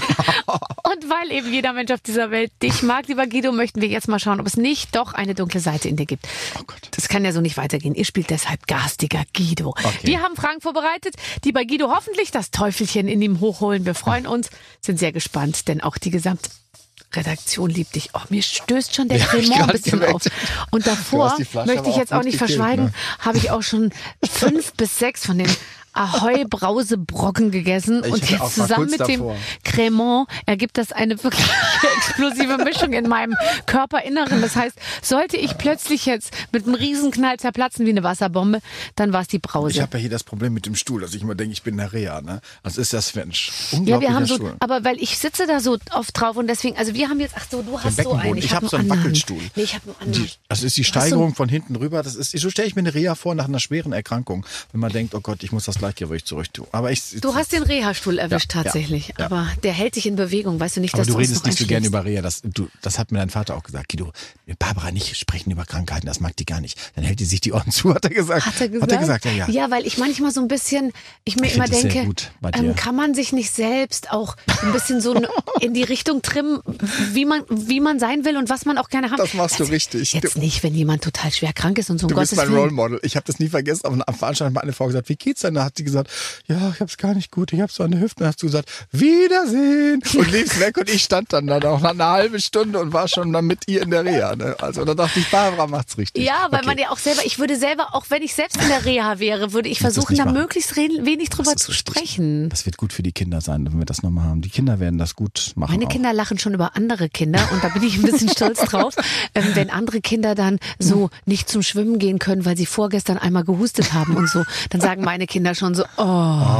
Und weil eben jeder Mensch auf dieser Welt dich mag, lieber Guido, möchten wir jetzt mal schauen, ob es nicht doch eine dunkle Seite in dir gibt. Oh Gott. Das kann ja so nicht weitergehen. Ihr spielt deshalb garstiger Guido. Okay. Wir haben Fragen vorbereitet, die bei Guido hoffentlich das Teufelchen in ihm hochholen. Wir freuen uns, sind sehr gespannt, denn auch die gesamte Redaktion liebt dich. Oh, mir stößt schon der Ja, hab ich Cremant ein grad bisschen gemerkt. auf. Und Du davor, hast die Flasche möchte aber ich auch jetzt auch gut nicht gekillt, verschweigen, ne? habe ich auch schon fünf bis sechs von den Ahoi-Brausebrocken gegessen. Ich Und hatte auch jetzt mal zusammen kurz mit dem davor. Cremant ergibt das eine wirklich explosive Mischung in meinem Körperinneren. Das heißt, sollte ich plötzlich jetzt mit einem Riesenknall zerplatzen wie eine Wasserbombe, dann war es die Brause. Ich habe ja hier das Problem mit dem Stuhl, dass ich immer denke, ich bin eine Reha. Ne? Also ist das Mensch. Ja, Unglaublicher wir haben so, Stuhl. aber weil ich sitze da so oft drauf und deswegen, also wir haben jetzt, ach so, du hast so Beckenboden. einen. Ich hab hab so einen anderen. Wackelstuhl. Nee, ich habe nur einen. Die, das ist die hast so Steigerung von hinten rüber. Das ist, so stelle ich mir eine Reha vor nach einer schweren Erkrankung, wenn man denkt, oh Gott, ich muss das Gleichgewicht zurück tun. Aber ich, Du hast den Reha-Stuhl erwischt Ja, tatsächlich, ja, ja. aber der hält dich in Bewegung, weißt du nicht, aber dass du du uns redest noch nicht so gerne einschläfst. über Reha. Das, du, das hat mir dein Vater auch gesagt. Guido, mit Barbara nicht sprechen über Krankheiten, das mag die gar nicht. Dann hält die sich die Ohren zu, hat er gesagt. Hat er gesagt? Hat er gesagt, ja, ja. Ja, weil ich manchmal so ein bisschen, ich mir Ich immer find das sehr denke, gut bei dir. ähm, kann man sich nicht selbst auch ein bisschen so in die Richtung trimmen, wie man, wie man sein will und was man auch gerne haben. Das machst du richtig. Jetzt Du- nicht, wenn jemand total schwer krank ist und so um Du bist Gottes mein Role Willen. Model. Ich habe das nie vergessen. Aber am Veranstaltung hat eine Frau gesagt, wie geht's denn? Da hat sie gesagt, ja, ich hab's gar nicht gut. Ich hab so eine Hüfte. Dann hast du gesagt, Wiedersehen. Und liefst weg. Und ich stand dann da noch eine halbe Stunde und war schon dann mit ihr in der Reha. Ne? Also da dachte ich, Barbara macht's richtig. Ja, weil Okay. man ja auch selber, ich würde selber, auch wenn ich selbst in der Reha wäre, würde ich Musst du's versuchen, nicht da machen. möglichst re- wenig drüber Das ist zu richtig. sprechen. Das wird gut für die Kinder sein, wenn wir das nochmal haben. Die Kinder werden das gut machen. Meine auch. Kinder lachen schon über andere Kinder und da bin ich ein bisschen stolz drauf, ähm, wenn andere Kinder dann so nicht zum Schwimmen gehen können, weil sie vorgestern einmal gehustet haben und so, dann sagen meine Kinder schon so, oh,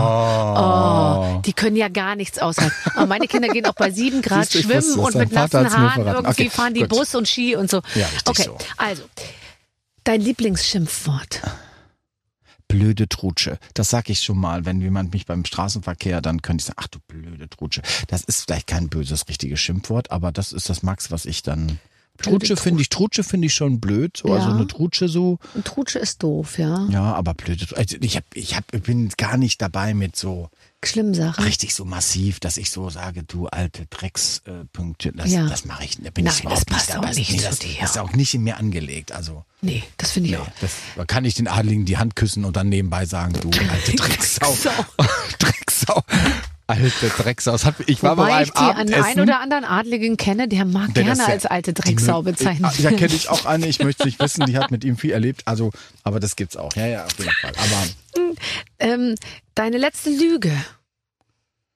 oh, die können ja gar nichts aushalten. Aber meine Kinder gehen auch bei sieben Grad Siehst du, ich wusste schwimmen es. und Dein mit Vater nassen hat's mir Haaren verraten. irgendwie Okay, fahren die gut. Bus und Ski und so. Ja, richtig okay, so. also, dein Lieblingsschimpfwort. Blöde Trutsche. Das sag ich schon mal, wenn jemand mich beim Straßenverkehr, dann könnte ich sagen, ach du blöde Trutsche. Das ist vielleicht kein böses, richtiges Schimpfwort, aber das ist das Max, was ich dann... Blöde Trutsche finde ich, Trutsche finde ich schon blöd, so, also Ja. eine Trutsche so. Ein Trutsche ist doof, ja. Ja, aber blöde, also ich hab, ich hab, ich bin gar nicht dabei mit so Schlimm Sachen. richtig so massiv, dass ich so sage, du alte Dreckspünktchen, das, Ja. das mache ich, da bin Nein, ich überhaupt das passt nicht auch dabei. nicht nee, zu das, dir. das ist auch nicht in mir angelegt, also. Nee, das finde ich Nee, auch. das, da kann ich den Adligen die Hand küssen und dann nebenbei sagen, du alte Drecksau. Drecksau. Alte Drecksau. Das hat, ich war Wobei bei ich einem die an Abendessen. einen oder anderen Adligen kenne, der mag Der das gerne ja- als alte die Drecksau mö- bezeichnet Da kenne ich auch eine, ich möchte nicht wissen, die hat mit ihm viel erlebt, also, aber das gibt's auch. Ja, ja, auf jeden Fall. Aber ähm, deine letzte Lüge.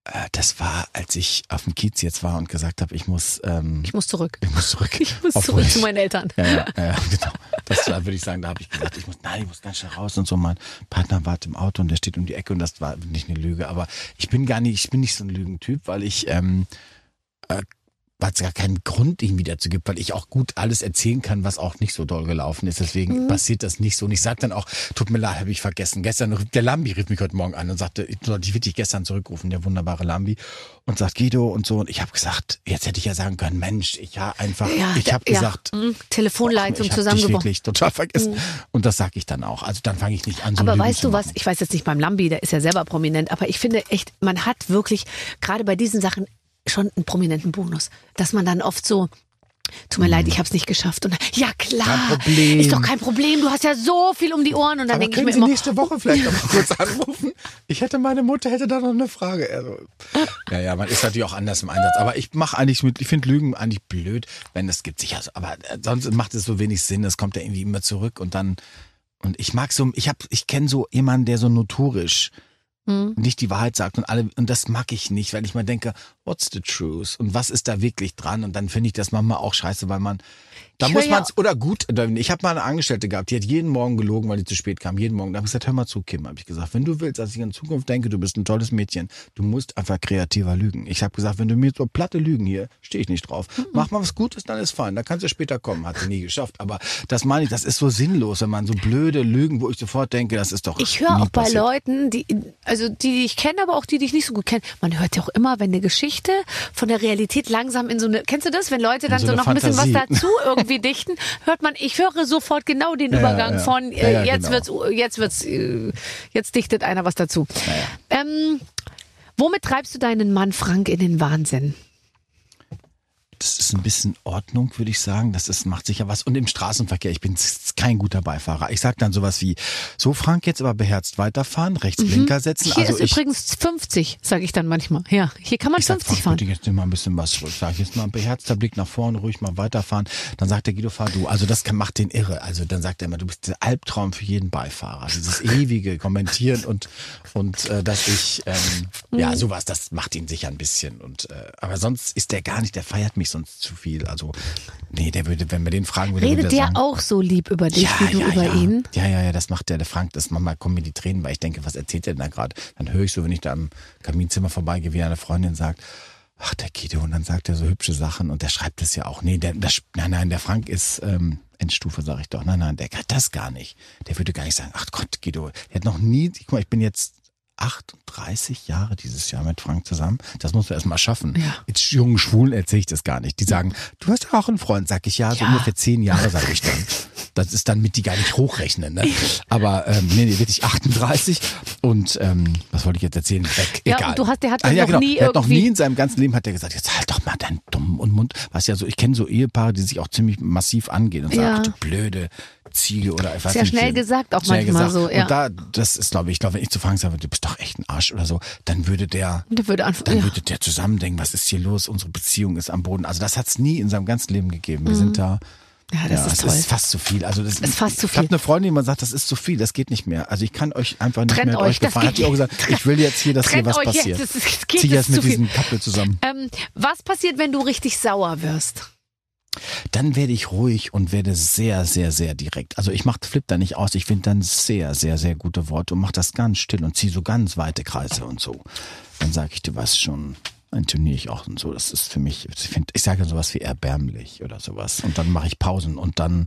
Äh, das war, als ich auf dem Kiez jetzt war und gesagt habe, ich muss... Ähm, Ich muss zurück. Ich muss zurück. Ich muss Obwohl zurück ich, zu meinen Eltern. Ja, ja, ja genau. Das war, würde ich sagen, da habe ich gesagt, ich muss, nein, ich muss ganz schnell raus und so. Mein Partner wartet im Auto und der steht um die Ecke und das war nicht eine Lüge. Aber ich bin gar nicht, ich bin nicht so ein Lügentyp, weil ich... Ähm, äh, weil es gar keinen Grund irgendwie dazu gibt, weil ich auch gut alles erzählen kann, was auch nicht so doll gelaufen ist. Deswegen mhm. passiert das nicht so. Und ich sage dann auch, tut mir leid, habe ich vergessen. Gestern, der Lambi rief mich heute Morgen an und sagte, ich sollte dich gestern zurückrufen, der wunderbare Lambi. Und sagt Guido und so. Und ich habe gesagt, jetzt hätte ich ja sagen können, Mensch, ich habe einfach, ja, ich habe ja. gesagt, mhm. Telefonleitung ich habe dich wirklich total vergessen. Mhm. Und das sage ich dann auch. Also dann fange ich nicht an, so Aber Lügen weißt zu du was, machen. ich weiß jetzt nicht beim Lambi, der ist ja selber prominent, aber ich finde echt, man hat wirklich, gerade bei diesen Sachen, schon einen prominenten Bonus, dass man dann oft so, tut mir hm. leid, ich habe es nicht geschafft. Und ja klar, kein Problem. Ist doch kein Problem, du hast ja so viel um die Ohren. Und dann denke ich mir Sie immer, nächste Woche vielleicht noch mal kurz anrufen? Ich hätte, meine Mutter hätte da noch eine Frage. Also, ja, ja, man ist natürlich auch anders im Einsatz. Aber ich mache eigentlich mit, ich finde Lügen eigentlich blöd, wenn es gibt sicher. Aber sonst macht es so wenig Sinn. Es kommt ja irgendwie immer zurück und dann, und ich mag so, ich habe, ich kenne so jemanden, der so notorisch Hm. nicht die Wahrheit sagt und alle, und das mag ich nicht, weil ich mal denke, what's the truth? Und was ist da wirklich dran? Und dann finde ich das manchmal auch scheiße, weil man, da ich muss man ja. oder gut, ich habe mal eine Angestellte gehabt, die hat jeden Morgen gelogen, weil die zu spät kam, jeden Morgen. Da habe ich gesagt, hör mal zu, Kim, habe ich gesagt, wenn du willst, dass ich in Zukunft denke, du bist ein tolles Mädchen, du musst einfach kreativer lügen. Ich habe gesagt, wenn du mir so platte Lügen hier, stehe ich nicht drauf. Mhm. Mach mal was Gutes, dann ist fein, da kannst du später kommen. Hat sie nie geschafft, aber das meine ich, das ist so sinnlos, wenn man so blöde Lügen, wo ich sofort denke, das ist doch Ich höre auch bei passiert. Leuten, die, also die, die ich kenne, aber auch die, die ich nicht so gut kenne, man hört ja auch immer, wenn eine Geschichte von der Realität langsam in so eine, kennst du das, wenn Leute dann so, so noch ein bisschen was Fantasie. dazu irgendwie dichten, hört man, ich höre sofort genau den ja, Übergang ja. von äh, ja, ja, jetzt genau. wird's, jetzt wird's, äh, jetzt dichtet einer was dazu. Ja, ja. Ähm, womit treibst du deinen Mann Frank in den Wahnsinn? Das ist ein bisschen Ordnung, würde ich sagen. Das ist, macht sicher was. Und im Straßenverkehr, ich bin kein guter Beifahrer. Ich sage dann sowas wie, so Frank, jetzt aber beherzt weiterfahren, rechts Blinker setzen. Hier also ist ich, übrigens fünfzig, sage ich dann manchmal. Ja, hier kann man ich sag, fünfzig Frank, fahren. bitte jetzt nimm mal ein bisschen was. Ich sage jetzt mal ein beherzter Blick nach vorne, ruhig mal weiterfahren. Dann sagt der Guido, fahr du. Also das kann, macht den irre. Also dann sagt er immer, du bist der Albtraum für jeden Beifahrer. Dieses ewige Kommentieren und und äh, dass ich, ähm, ja sowas, das macht ihn sicher ein bisschen. Und äh, aber sonst ist der gar nicht, der feiert mich sonst zu viel. Also, nee, der würde, wenn wir den fragen, würde Redet würde der sagen, auch so lieb über dich, ja, wie du ja, über ja. ihn? Ja, ja, ja, das macht der, der Frank, das manchmal kommen mir die Tränen, weil ich denke, was erzählt der denn da gerade? Dann höre ich so, wenn ich da am Kaminzimmer vorbeigehe, wie eine Freundin sagt, ach, der Guido, und dann sagt er so hübsche Sachen und der schreibt es ja auch. Nee, der, das, nein, nein, der Frank ist, ähm, Endstufe, sage ich doch. Nein, nein, der kann das gar nicht. Der würde gar nicht sagen, ach Gott, Guido, der hat noch nie, guck mal, ich bin jetzt achtunddreißig Jahre dieses Jahr mit Frank zusammen. Das musst du erst mal schaffen. Ja. Jetzt jungen Schwulen erzähle ich das gar nicht. Die sagen, du hast ja auch einen Freund, sag ich, ja, so Ja. ungefähr zehn Jahre, sage ich dann. Das ist dann mit, die gar nicht hochrechnen. Ne? Aber ähm, nee, nee, wirklich achtunddreißig und ähm, was wollte ich jetzt erzählen? Weg, Ja, egal. und du hast, der hat Ah, dann ja, noch genau. nie Der hat noch irgendwie... nie in seinem ganzen Leben hat er gesagt, jetzt halt doch mal deinen dummen und Mund. Was ja so, ich kenne so Ehepaare, die sich auch ziemlich massiv angehen und sagen, Ja. ach du blöde Ziege oder ich weiß Sehr nicht. schnell gesagt auch schnell manchmal gesagt. so, ja. Und da, das ist, glaube ich, ich glaube, wenn ich zu Frank sage, du bist doch echt ein Arsch oder so, dann würde der, Der würde einfach, dann ja. würde der zusammendenken, was ist hier los? Unsere Beziehung ist am Boden. Also das hat es nie in seinem ganzen Leben gegeben. Wir sind da. Ja, das ja, ist es toll. ist fast zu viel. Also das ist fast zu Ich habe viel. eine Freundin, die man sagt, das ist zu viel, das geht nicht mehr. Also ich kann euch einfach nicht Trennt mehr mit euch, euch das befahren. Hat geht die auch gesagt, ich will jetzt hier, dass hier Trennt was euch passiert. jetzt, das ist- geht, Zieh das jetzt ist mit zu viel. diesem Couple zusammen. Ähm, was passiert, wenn du richtig sauer wirst? Dann werde ich ruhig und werde sehr, sehr, sehr direkt. Also ich mache Flip da nicht aus. Ich finde dann sehr, sehr, sehr gute Worte und mache das ganz still und ziehe so ganz weite Kreise und so. Dann sage ich, du weißt schon, dann turniere ich auch und so. Das ist für mich, ich, find, ich sage sowas wie erbärmlich oder sowas. Und dann mache ich Pausen und dann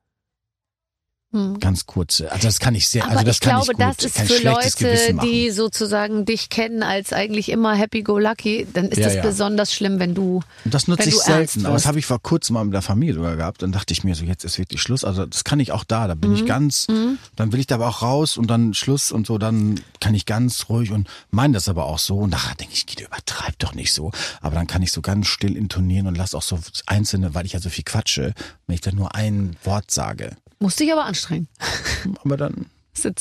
Hm. ganz kurze. Also das kann ich sehr, Aber also das ich kann glaube, ich gut. das ist Kein für schlechtes Leute, Gewissen machen. die sozusagen dich kennen als eigentlich immer happy-go-lucky, dann ist Ja, das ja. besonders schlimm, wenn du Und das nutze wenn ich du ernst selten, aber das wirst. habe ich vor kurzem mal mit der Familie sogar gehabt. Dann dachte ich mir so, jetzt ist wirklich Schluss. Also das kann ich auch da, da bin Mhm. ich ganz, dann will ich da aber auch raus und dann Schluss und so, dann kann ich ganz ruhig und meine das aber auch so. Und nachher denke ich, Guido, übertreib doch nicht so. Aber dann kann ich so ganz still intonieren und lass auch so einzelne, weil ich ja so viel quatsche, wenn ich dann nur ein Wort sage. musst dich aber anstrengen. Aber dann, Sitzt dann.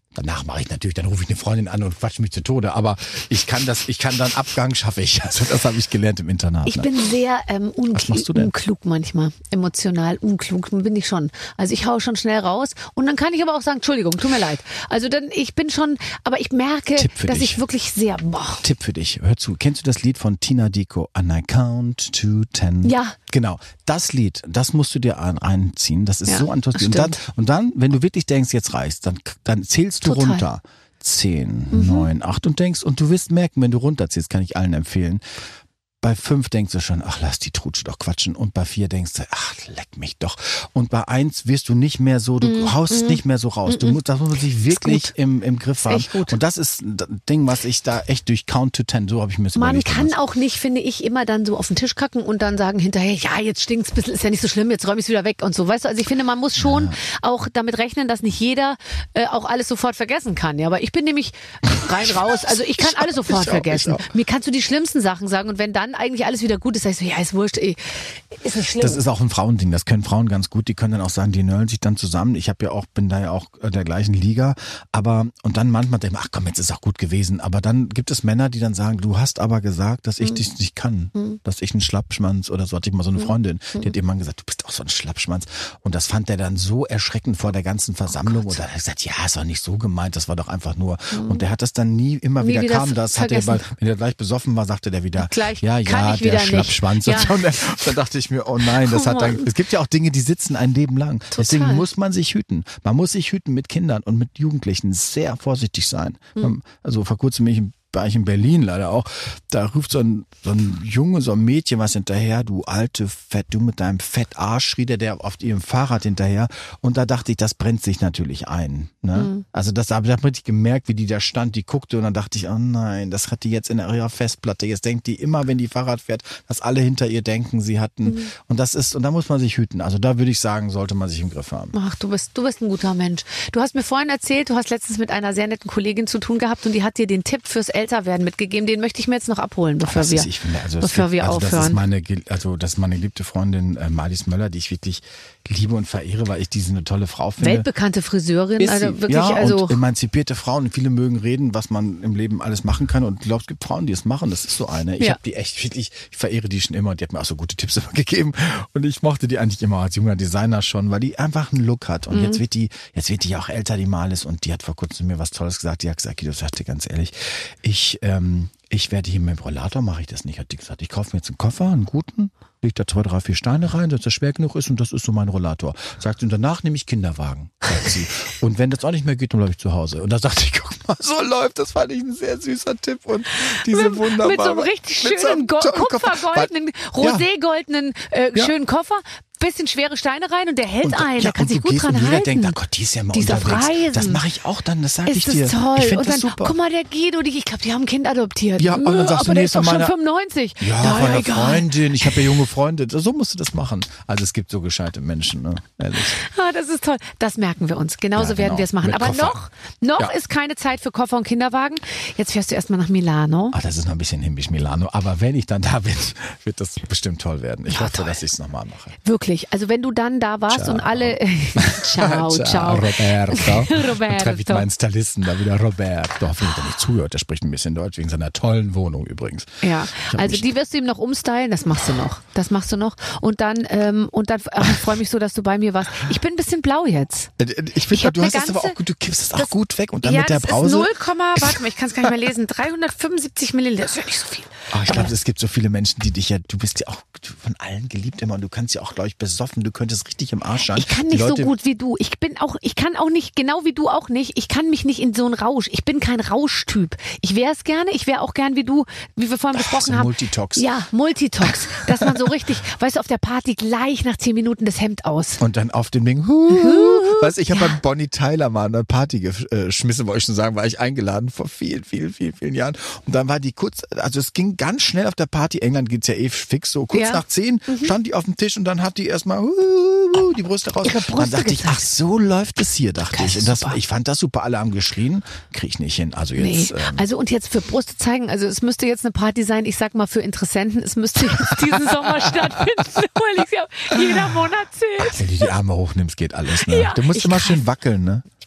Danach mache ich natürlich, dann rufe ich eine Freundin an und quatsch mich zu Tode. Aber ich kann das, ich kann dann Abgang schaffe ich. Also das habe ich gelernt im Internat. Ich ne? bin sehr ähm, Was unkl- machst du denn? unklug manchmal, emotional unklug bin ich schon. Also ich hau schon schnell raus und dann kann ich aber auch sagen, Entschuldigung, tut mir leid. Also dann, ich bin schon, aber ich merke, Tipp für dass dich. ich wirklich sehr, boah. Tipp für dich, hör zu. Kennst du das Lied von Tina Dico? And I count to ten. Ja. Genau. Das Lied, das musst du dir ein- reinziehen. Das ist Ja, so antostisch. Und dann, stimmt. und dann, wenn du wirklich denkst, jetzt reicht's, dann, dann zählst du Total. runter. Zehn, neun, acht und denkst, und du wirst merken, wenn du runterzählst, kann ich allen empfehlen. Bei fünf denkst du schon, ach, lass die Trutsche doch quatschen. Und bei vier denkst du, ach, leck mich doch. Und bei eins wirst du nicht mehr so, du Mm, haust es mm, nicht mehr so raus. Du musst, das muss man sich wirklich gut. im, im Griff haben. echt gut. Und das ist ein Ding, was ich da echt durch Count to Ten, so habe ich mir das Man überlegt. kann damals. auch nicht, finde ich, immer dann so auf den Tisch kacken und dann sagen hinterher, ja, jetzt stinkt's ein bisschen, ist ja nicht so schlimm, jetzt räume ich es wieder weg und so. Weißt du, also ich finde, man muss schon auch damit rechnen, dass nicht jeder äh, auch alles sofort vergessen kann. Ja, aber ich bin nämlich rein raus. Also ich kann alles sofort ich auch, vergessen. ich auch. Mir kannst du die schlimmsten Sachen sagen und wenn dann eigentlich alles wieder gut ist, sagst du, ja, ist wurscht, ey, ist nicht schlimm. Das ist auch ein Frauending, das können Frauen ganz gut, die können dann auch sagen, die nörgeln sich dann zusammen. Ich habe ja auch, bin da ja auch äh, der gleichen Liga, aber und dann manchmal denke ich, ach komm, jetzt ist auch gut gewesen, aber dann gibt es Männer, die dann sagen, du hast aber gesagt, dass ich dich nicht kann, dass ich ein Schlappschwanz oder so, hatte ich mal so eine Freundin, die hat irgendwann gesagt, du bist auch so ein Schlappschwanz und das fand der dann so erschreckend vor der ganzen Versammlung und dann hat er gesagt, ja, ist auch nicht so gemeint, das war doch einfach nur und der hat das dann nie, immer Nie wieder wieder kam das, hat er, vergessen. wenn er gleich besoffen war, sagte der wieder, Gleich, ja, kann ja, ich der wieder nicht. Schlappschwanz Ja. und so. Und dann, dann dachte ich mir, oh nein, das Oh hat dann, Mann. es gibt ja auch Dinge, die sitzen ein Leben lang. Deswegen muss man sich hüten. Man muss sich hüten mit Kindern und mit Jugendlichen, sehr vorsichtig sein. Hm. Also vor kurzem bin ich im war ich in Berlin leider auch, da ruft so ein, so ein Junge, so ein Mädchen was hinterher, du alte Fett, du mit deinem Fettarsch, schrie der, der auf ihrem Fahrrad hinterher und da dachte ich, das brennt sich natürlich ein. Ne? Mhm. Also das habe ich richtig gemerkt, wie die da stand, die guckte und dann dachte ich, oh nein, das hat die jetzt in ihrer Festplatte, jetzt denkt die immer, wenn die Fahrrad fährt, dass alle hinter ihr denken, sie hatten Mhm. und das ist, und da muss man sich hüten, also da würde ich sagen, sollte man sich im Griff haben. Ach, du bist, du bist ein guter Mensch. Du hast mir vorhin erzählt, du hast letztens mit einer sehr netten Kollegin zu tun gehabt und die hat dir den Tipp fürs Älterwerden mitgegeben. Den möchte ich mir jetzt noch abholen, bevor Das wir, ist, ich finde, also bevor das, wir also aufhören. Das ist meine, ge- also das ist meine geliebte Freundin äh, Marlies Möller, die ich wirklich liebe und verehre, weil ich diese eine tolle Frau finde. Weltbekannte Friseurin, Ist also sie. wirklich, ja, also und emanzipierte Frauen. Und viele mögen reden, was man im Leben alles machen kann. Und ich glaube, es gibt Frauen, die es machen. Das ist so eine. Ich Ja. habe die echt wirklich, ich verehre die schon immer. Und die hat mir auch so gute Tipps immer gegeben. Und ich mochte die eigentlich immer als junger Designer schon, weil die einfach einen Look hat. Und Mhm. jetzt wird die, jetzt wird die auch älter, die Malis. Und die hat vor kurzem mir was Tolles gesagt. Die hat gesagt, Guido, sagte ganz ehrlich, ich, ähm, ich werde hier mit dem Rollator, mache ich das nicht, hat die gesagt. Ich kaufe mir jetzt einen Koffer, einen guten, leg da zwei, drei, vier Steine rein, dass das schwer genug ist und das ist so mein Rollator. Sagt sie, und danach nehme ich Kinderwagen, sagt sie. Und wenn das auch nicht mehr geht, dann bleibe ich zu Hause. Und da dachte ich, guck mal, so läuft, das fand ich ein sehr süßer Tipp und diese wunderbare. mit so einem richtig mit so einem schönen Go- tollen Koffer. kupfergoldenen, Weil- roségoldenen, äh, Ja. schönen Koffer, bisschen schwere Steine rein und der hält Und, ein, ja, der kann und sich du gut gehst dran und jeder halten. denkt, oh Gott, die ist ja mal Die ist auf unterwegs. Reisen. Das mache ich auch dann, das sage ich Ist dir. das toll? Ich finde Und das dann, super. guck mal, der Guido, die, ich glaube, die haben ein Kind adoptiert. Ja, und dann sagst aber du, nee, der ist doch von schon meiner- fünfundneunzig. Ja, Na, von einer egal. Freundin, ich habe ja junge Freunde. So musst du das machen. Also es gibt so gescheite Menschen, ne? Ehrlich. Ah, das ist toll. Das merken wir uns. Genauso Ja, werden genau. wir es machen. Mit Aber Koffer. noch, noch Ja. ist keine Zeit für Koffer und Kinderwagen. Jetzt fährst du erstmal nach Milano. Ah, das ist noch ein bisschen himmlisch, Milano. Aber wenn ich dann da bin, wird das bestimmt toll werden. Ich Ja, hoffe, toll. dass ich es nochmal mache. Wirklich. Also wenn du dann da warst Ciao. und alle... ciao, ciao. Roberto. Roberto. Dann treffe ich meinen Stylisten da wieder, Roberto. Hoffentlich hat er nicht zugehört. Der spricht ein bisschen Deutsch, wegen seiner tollen Wohnung übrigens. Ja, Ich hab also mich- die wirst du ihm noch umstylen, das machst du noch. Das machst du noch. Und dann, ähm, und dann, ach, ich freue mich so, dass du bei mir warst. Ich bin ein bisschen blau jetzt. Äh, Ich finde, Ich hab du eine hast das aber ganze- auch gut, du kippst es auch das- gut weg und dann ja, mit der das Brause. ist null, warte mal, ich kann es gar nicht mehr lesen, dreihundertfünfundsiebzig Milliliter, das ist ja nicht so viel. Ah, ich glaube, es gibt so viele Menschen, die dich ja, du bist ja auch von allen geliebt immer und du kannst ja auch, glaube ich, besoffen, du könntest richtig im Arsch sein. Ich kann Die nicht so Leute- gut wie du. Ich bin auch, ich kann auch nicht, genau wie du auch nicht, ich kann mich nicht in so einen Rausch. Ich bin kein Rauschtyp. Ich wäre es gerne, ich wäre auch gern wie du, wie wir vorhin besprochen so haben. Multitox. Ja, Multitox. Dass man so richtig, weißt du, auf der Party gleich nach zehn Minuten das Hemd aus. Und dann auf dem Ding, huhu. Weißt du, ich habe bei Bonnie Tyler mal eine Party geschmissen, wollte ich schon sagen, war ich eingeladen vor vielen, vielen, vielen, vielen Jahren. Und dann war die kurz, also es ging ganz schnell auf der Party, England geht's ja eh fix, so kurz Ja. nach zehn stand die auf dem Tisch und dann hat die erstmal huhu, die Brüste raus. Ihre Brüste dann dachte ich, gezeigt. ach so läuft es hier, dachte Das ich. ist Und das, super. ich fand das super, alle haben geschrien, krieg ich nicht hin. Also jetzt, Nee. ähm, Also und jetzt für Brüste zeigen, also es müsste jetzt eine Party sein, ich sag mal für Interessenten, es müsste jetzt diesen Sommer stattfinden, weil ich ja jeder Monat zählt. wenn du die Arme hochnimmst, geht alles. Ne? Ja, du musst ich immer greif- schön wackeln, ne?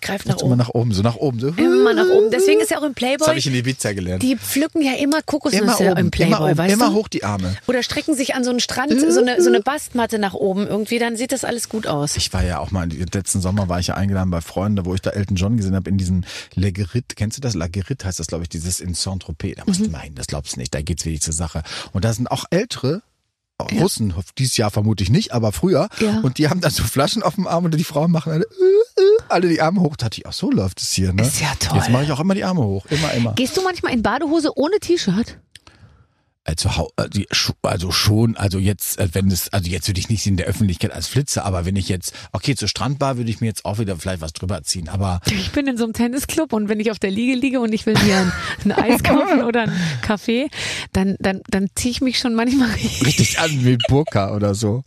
greife nach Jetzt oben. immer nach oben, so nach oben. So. Immer nach oben. Deswegen ist ja auch im Playboy. Das habe ich in Ibiza gelernt. Die pflücken ja immer Kokosnüsse Immer oben, im Playboy, immer, oben, weißt immer du? hoch die Arme. Oder strecken sich an so einen Strand, so eine, so eine Bastmatte nach oben irgendwie, dann sieht das alles gut aus. Ich war ja auch mal, letzten Sommer war ich ja eingeladen bei Freunden, wo ich da Elton John gesehen habe, in diesem La Guérite. Kennst du das? La Guérite heißt das, glaube ich, dieses in Saint-Tropez. Da musst Mhm. du mal hin, das glaubst du nicht. Da geht's wirklich zur Sache. Und da sind auch ältere Russen, dieses Jahr vermutlich nicht, aber früher. Ja. Und die haben dann so Flaschen auf dem Arm und die Frauen machen alle, äh, äh, alle die Arme hoch. Da dachte ich, ach so läuft es hier. Ne? Ist ja toll. Jetzt mache ich auch immer die Arme hoch. Immer, immer. Gehst du manchmal in Badehose ohne T-Shirt? Also, hau- also also schon, also jetzt, äh, wenn es, also jetzt würde ich nicht in der Öffentlichkeit als Flitzer, aber wenn ich jetzt, okay, zur Strandbar würde ich mir jetzt auch wieder vielleicht was drüber ziehen, aber Ich bin in so einem Tennisclub und wenn ich auf der Liege liege und ich will mir ein, ein Eis kaufen oder einen Kaffee, dann, dann, dann ziehe ich mich schon manchmal richtig an wie Burka oder so.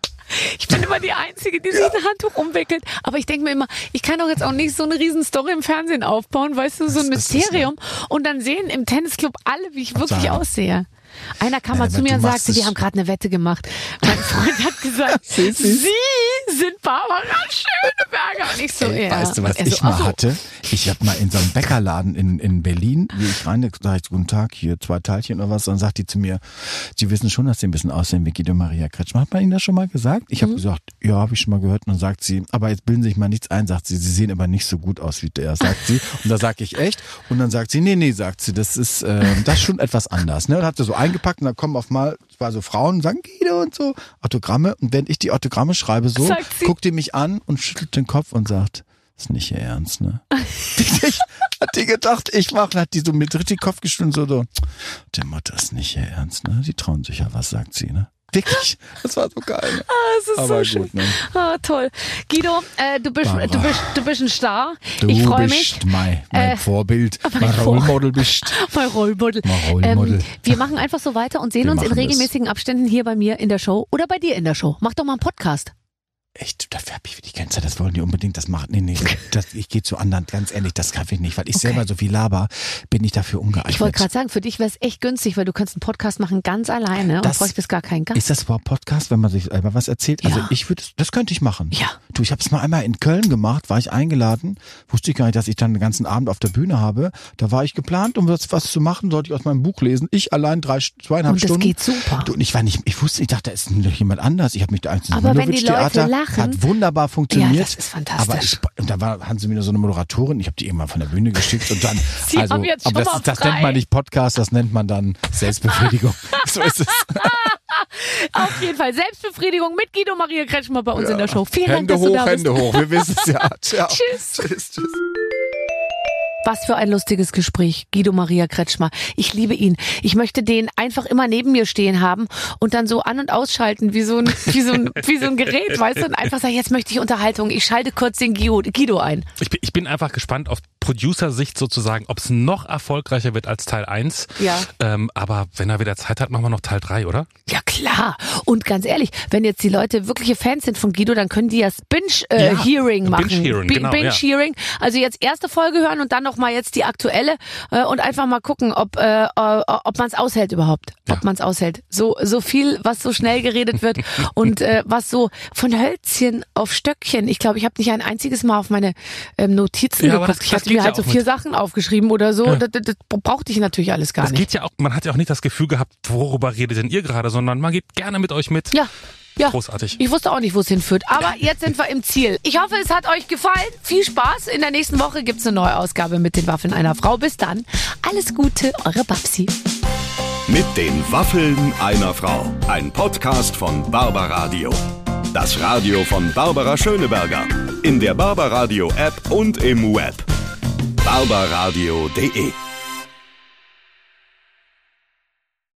Ich bin immer die Einzige, die sich ein Handtuch umwickelt. Aber ich denke mir immer, ich kann doch jetzt auch nicht so eine riesen Story im Fernsehen aufbauen, weißt du, so ein Das ist Mysterium. Und dann sehen im Tennisclub alle, wie ich wirklich Sarah. aussehe. Einer kam Ja, mal zu aber mir du und machst sagte, die es- haben gerade eine Wette gemacht. Mein Freund hat gesagt, Sie Sie ist- sind Barbara Schöneberger. Und ich so, Ey, ja. weißt du, was Und er so, ich mal ach so. hatte? Ich habe mal in so einem Bäckerladen in, in Berlin, wie ich rein, sag ich, guten Tag, hier zwei Teilchen oder was, dann sagt die zu mir, Sie wissen schon, dass Sie ein bisschen aussehen wie Guido Maria Kretschmer. Hat man Ihnen das schon mal gesagt? Ich habe Mhm. gesagt, ja, habe ich schon mal gehört. Und dann sagt sie, aber jetzt bilden Sie sich mal nichts ein, sagt sie, Sie sehen aber nicht so gut aus wie der, sagt sie. Und da sage ich, echt? Und dann sagt sie, nee, nee, sagt sie, das ist, äh, das ist schon etwas anders. Ne? Und hat sie so eingepackt und dann kommen auf mal, es war so Frauen und sagen, Guido und so, Autogramme. Und wenn ich die Autogramme schreibe so, Sagt sie- guckt die mich an und schüttelt den Kopf und sagt, das ist nicht ihr Ernst, ne? Ich, hat die gedacht, ich mache, hat die so mit richtig Kopf geschüttelt so, so, der Mutter ist nicht ihr Ernst, ne? Die trauen sich ja was, sagt sie, ne? Wirklich, das war so geil. Ne? Ah, es ist Aber so schön. gut, ne? Ah, toll. Guido, äh, du, bist, Barbara. du, bist, du bist ein Star. Du ich freue bist mich. mein, mein Äh, Vorbild, mein mein Vor- Rollmodel bist. Mein Rollmodel. Mein Rollmodel. Ähm, wir machen einfach so weiter und sehen Wir uns in machen das. regelmäßigen Abständen hier bei mir in der Show oder bei dir in der Show. Mach doch mal einen Podcast. Echt, dafür hab ich die ganze Zeit, das wollen die unbedingt, das machen. Nee, nee, das, ich gehe zu anderen, ganz ehrlich, das kann ich nicht, weil ich Okay. selber so viel laber, bin ich dafür ungeeignet. Ich wollte gerade sagen, für dich wäre es echt günstig, weil du könntest einen Podcast machen ganz alleine und Das- bräuchtest gar keinen Gast. Ist das überhaupt Podcast, wenn man sich selber was erzählt? Also Ja. ich würde, das könnte ich machen. Ja. Du, ich habe es mal einmal in Köln gemacht, war ich eingeladen, wusste ich gar nicht, dass ich dann den ganzen Abend auf der Bühne habe. Da war ich geplant, um was, was zu machen, sollte ich aus meinem Buch lesen. Ich allein drei, zweieinhalb Und das Stunden. geht super. Du, und ich war nicht, ich wusste, ich dachte, da ist noch jemand anders. Ich habe mich da eins Aber wenn die Leute Theater lachen- hat wunderbar funktioniert. Ja, das ist fantastisch. Aber ich, und da war, hatten sie mir so eine Moderatorin, ich habe die irgendwann von der Bühne geschickt und dann, Sie also, haben jetzt aber schon das, mal das nennt frei. man nicht Podcast, das nennt man dann Selbstbefriedigung. So ist es. Auf jeden Fall Selbstbefriedigung mit Guido Maria Kretschmer bei uns in der Show. Vielen Hände Dank, dass hoch, du da bist. Hände hoch. Wir wissen es ja. Ciao. Tschüss. Tschüss, tschüss. Was für ein lustiges Gespräch, Guido Maria Kretschmer. Ich liebe ihn. Ich möchte den einfach immer neben mir stehen haben und dann so an- und ausschalten, wie so ein, wie so ein, wie so ein Gerät, weißt du, und einfach sagen, jetzt möchte ich Unterhaltung. Ich schalte kurz den Guido, Guido ein. Ich bin, ich bin einfach gespannt auf Producer-Sicht sozusagen, ob es noch erfolgreicher wird als Teil eins. Ja. Ähm, aber wenn er wieder Zeit hat, machen wir noch Teil drei, oder? Ja, klar. Und ganz ehrlich, wenn jetzt die Leute wirkliche Fans sind von Guido, dann können die das Binge-Hearing Ja, machen. Binge-Hearing, Bi- genau, ja. Binge-Hearing. Also jetzt erste Folge hören und dann noch mal jetzt die aktuelle äh, und einfach mal gucken, ob äh, äh, ob man es aushält überhaupt. Ja. Ob man es aushält. So so viel, was so schnell geredet wird und äh, was so von Hölzchen auf Stöckchen. Ich glaube, ich habe nicht ein einziges Mal auf meine ähm, Notizen Ja, aber geguckt. das- ich das hatte geht mir ja halt so auch vier mit. Sachen aufgeschrieben oder so. Ja. Das, das, das brauchte ich natürlich alles gar Das nicht. geht ja auch, man hat ja auch nicht das Gefühl gehabt, worüber redet denn ihr gerade, sondern man geht gerne mit euch mit. Ja. Ja. Großartig. Ich wusste auch nicht, wo es hinführt. Aber jetzt sind wir im Ziel. Ich hoffe, es hat euch gefallen. Viel Spaß. In der nächsten Woche gibt's eine neue Ausgabe mit den Waffeln einer Frau. Bis dann. Alles Gute, eure Babsi. Mit den Waffeln einer Frau. Ein Podcast von Barbaradio. Das Radio von Barbara Schöneberger. In der Barbaradio App und im Web. barbaradio punkt de